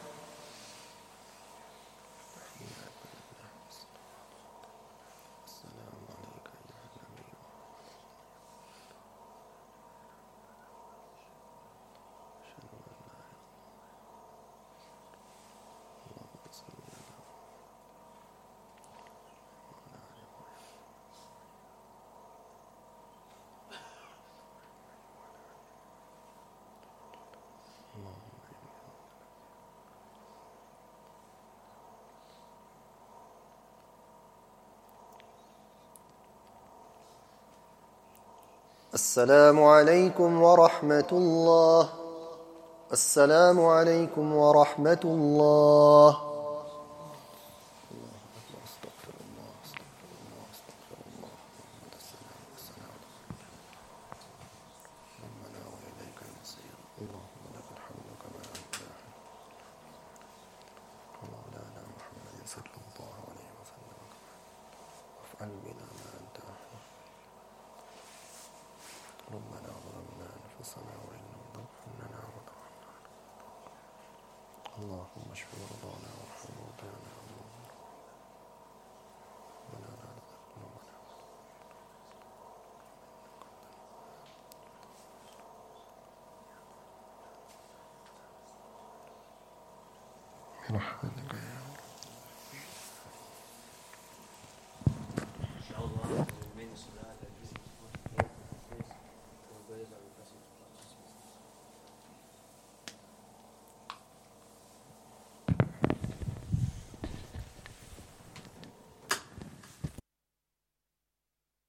السلام عليكم ورحمة الله السلام عليكم ورحمة الله علمنا ما أنت أهل. ربنا ظلمنا أنفسنا وإن لم تغفر لنا وترحمنا اللهم اشف مرضانا وارحم موتانا ربنا لا تزغ قلوبنا برحمتك يا إن شاء الله من صلاة